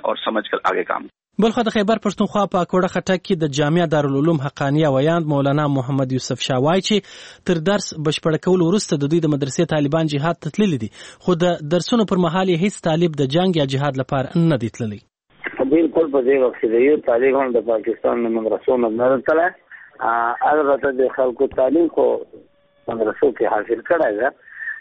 بلخو د خیبر پښتونخوا په اکوړه خټک کې د جامعه دارالعلوم حقانیه ویاند مولانا محمد یوسف شاه وایي چې تر درس بشپړ کول وروسته د دوی د مدرسې طالبان جهاد ته تللي دي خو د درسونو پر مهال یې هیڅ طالب د جنگ یا جهاد لپاره نه دی تللی. بالکل په دې وخت کې یو طالب هم د پاکستان د مدرسو نه تللی البته د خلکو تعلیم خو مدرسو کې حاصل کړی ده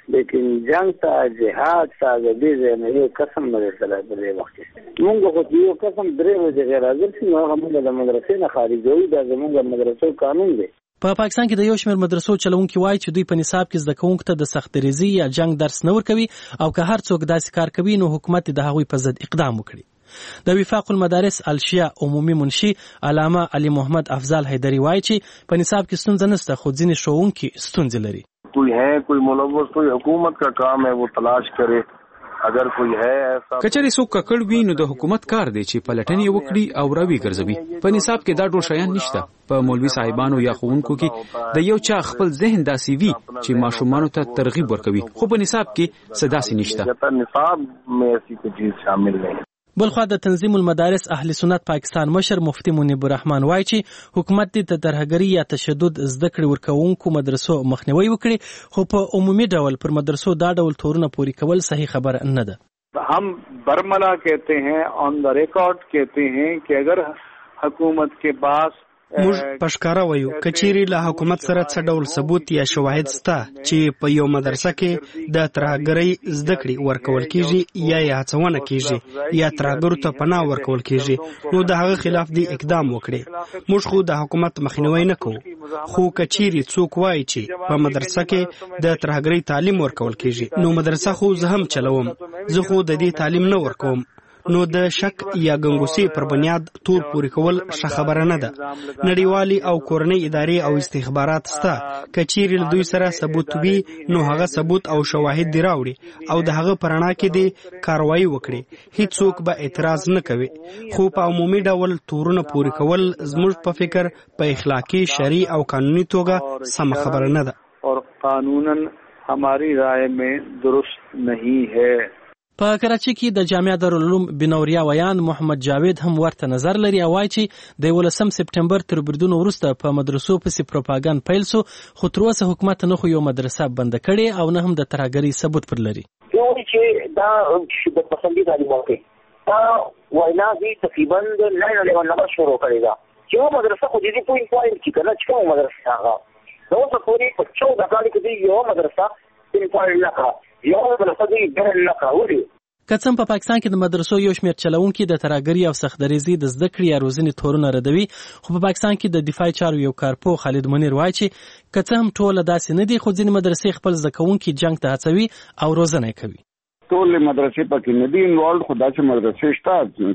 لیکن جنگ ته جهاد ته د دې نه یو قسم نه درته په دې وخت کې موږ خو یو قسم درې ورځې غیر حاضر شو هغه موږ د مدرسې نه خارجوي دا زموږ مدرسو قانون دی. په پاکستان کې د یو شمېر مدرسو چلوونکي وایي چې دوی په نصاب کې زده کوونکو ته د سختدریزي یا جنگ درس نه ورکوي او که هر څوک داسې کار کوي نو حکومت د هغوی په ضد اقدام وکړي. د وفاق المدارس الشیا عمومي منشي علامه علي محمد افضل حیدری وایي چې په نصاب کې ستونزه نشته خو ځینې ښوونکي ستونزې لري. کوئی ہے کوئی ملوث کوئی حکومت کا کام ہے وہ تلاش کرے اگر کوئی ہے ایسا کچري څوک ککړ وي نو د حکومت کار دی چې پلټنې وکړي او راوي ګرځوي. په نصاب کې دا ډول شیان نشته. په مولوي صاحبانو یا ښوونکو کې د یو چا خپل ذهن داسې وي چې ماشومانو ته ترغیب ورکوي خو په نصاب کې څه داسې نشته. نصاب میں ایسی کوئی چیز شامل نہیں. بلخوا د تنظیم المدارس اهل سنت پاکستان مشر مفتی منیب الرحمن وایي چې حکومت د ترهګري یا تشدد زده کړې ورکوونکو مدرسو مخنیوي وکړي خو په عمومي ډول پر مدرسو دا ډول تورونه پوري کول صحیح خبره نه ده. हम बरमला कहते हैं ऑन द रिकॉर्ड कहते हैं कि अगर हुकूमत के पास موږ پښکارا وایو کچيري له حکومت سره څه ډول ثبوت یا شواهد سته چې په یو مدرسه کې د ترهګرۍ زده کړې ورکول کیږي یا هڅونه کیږي یا ترهګرو ته پناه ورکول کیږي نو د هغه خلاف دی اقدام وکړي. موږ خو د حکومت مخنیوي نه کوو خو کچيري څوک وایي چې په مدرسه کې د ترهګرۍ تعلیم ورکول کیږي نو مدرسه خو زه هم چلوم زه خو د دې تعلیم نه ورکوم نو د شک یا ګنګوسي پر بنیاد تور پوري کول ښه خبره نه ده. نړیوالي او کورنۍ ادارې او استخبارات سته کچيري له دوی سره ثبوت وي نو هغه ثبوت او شواهد دی راوړي او د هغه پرانا کې دی کاروایی وکړي. هیڅوک به اعتراض نه کوي خو په عمومي ډول تورونه پوري کول زموږ په فکر په اخلاقی شرعي او قانوني توګه سم خبره نه ده اور قانونا हमारी राय में दुरुस्त नहीं है. په کراچي کې د جامعه دارالعلوم بنوریا ویان محمد جاوید هم ورته نظر لري او وایي چې د 18 سپټمبر تر بریدونو وروسته په مدرسو پسې پروپاګاندا پیل سو خو تر اوسه حکومت نه خو یو مدرسه بند کړي او نه هم د ترهګرۍ ثبوت پر لري. یو چې دا شدت پسندي تعلیمات کې دا وینا دي تقریبا د 9/11 نمبر شروع کړی دا چې یو مدرسه خو دې پوینټ چې کله چې کوم مدرسه هغه نو څه پوری په 14 کال کې یو مدرسه پوینټ لکه یو مدرسه دې ډېر لکه وړي. کڅم په پاکستان کې د مدرسو یو شمېر چلوونکي د ترهګرۍ او سختدریزي د زده کړې یا روزنې تورونه ردوي خو په پاکستان کې د دفاعي چارو یو کارپو خالد منیر وایي چې کڅم ټول داسې نه دي خو ځینې مدرسې خپل زده کوونکي جنگ ته هڅوي او روزنه کوي. ټول مدرسې پکې نه دي انوالډ خو داسې مدرسې شته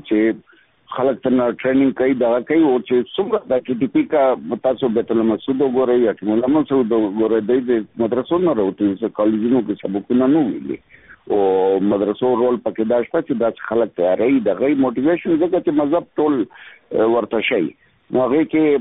چې خلک ته ټریننګ کوي دا کوي او چې څومره د ټي پی کا تاسو بیت المسعود وګورئ یا مولا مسعود وګورئ د مدرسو نه راوتی چې کالجونو کې سبقونه نه ویلي او مدرسو رول پکې دا شته چې دا خلک تیاری د غي موټیویشن ځکه چې مذهب ټول ورته شي نو هغه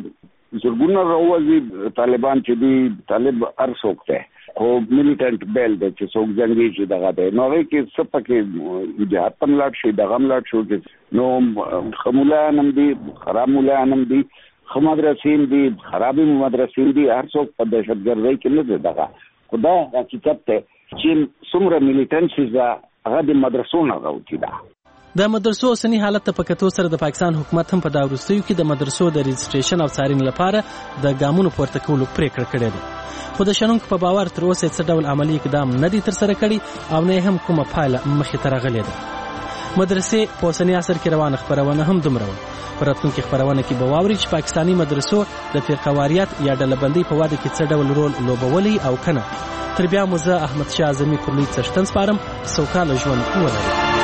کې زرګونه راوځي طالبان چې دی طالب ارڅوک ته خو میلیټنت بیل د چې څوک جنگي چې دغه ده نو هغه کې څه پکې جهاد په لاټ شي دغه لاټ شو نو خمولا نم دي خراب مولا نم دي خمدرسین دي خرابي مدرسین دي ارڅوک په دهشتګردۍ کې نه ده دغه خدا حقیقت ته چې څومره میلیټنټ هغه د مدرسو نه راوتی ده. د مدرسو اوسنی حالت ته په کتو سره د پاکستان حکومت هم په دا وروستیو کې د مدرسو د رجسټریشن او څارنې لپاره د ګامونو پورته کولو پریکړه کړې ده خو د شنونکو په باور تر اوسه څه ډول عملی اقدام نه دی ترسره کړی او نه هم کومه پایله مخې ته راغلې ده. مدرسې په اوسنی عصر کې روانه خپرونه هم دومره وه. په راتلونکي خپرونه کې به واورئ چې پاکستاني مدرسو د فرقهواریت یا ډلهبندۍ په واده کې څه ډول رول لوبولی او کنه. تر بیا مو زه احمد شاه اعظمي پر لوی څښتن سپارم. سوکاله ژوند ولرئ.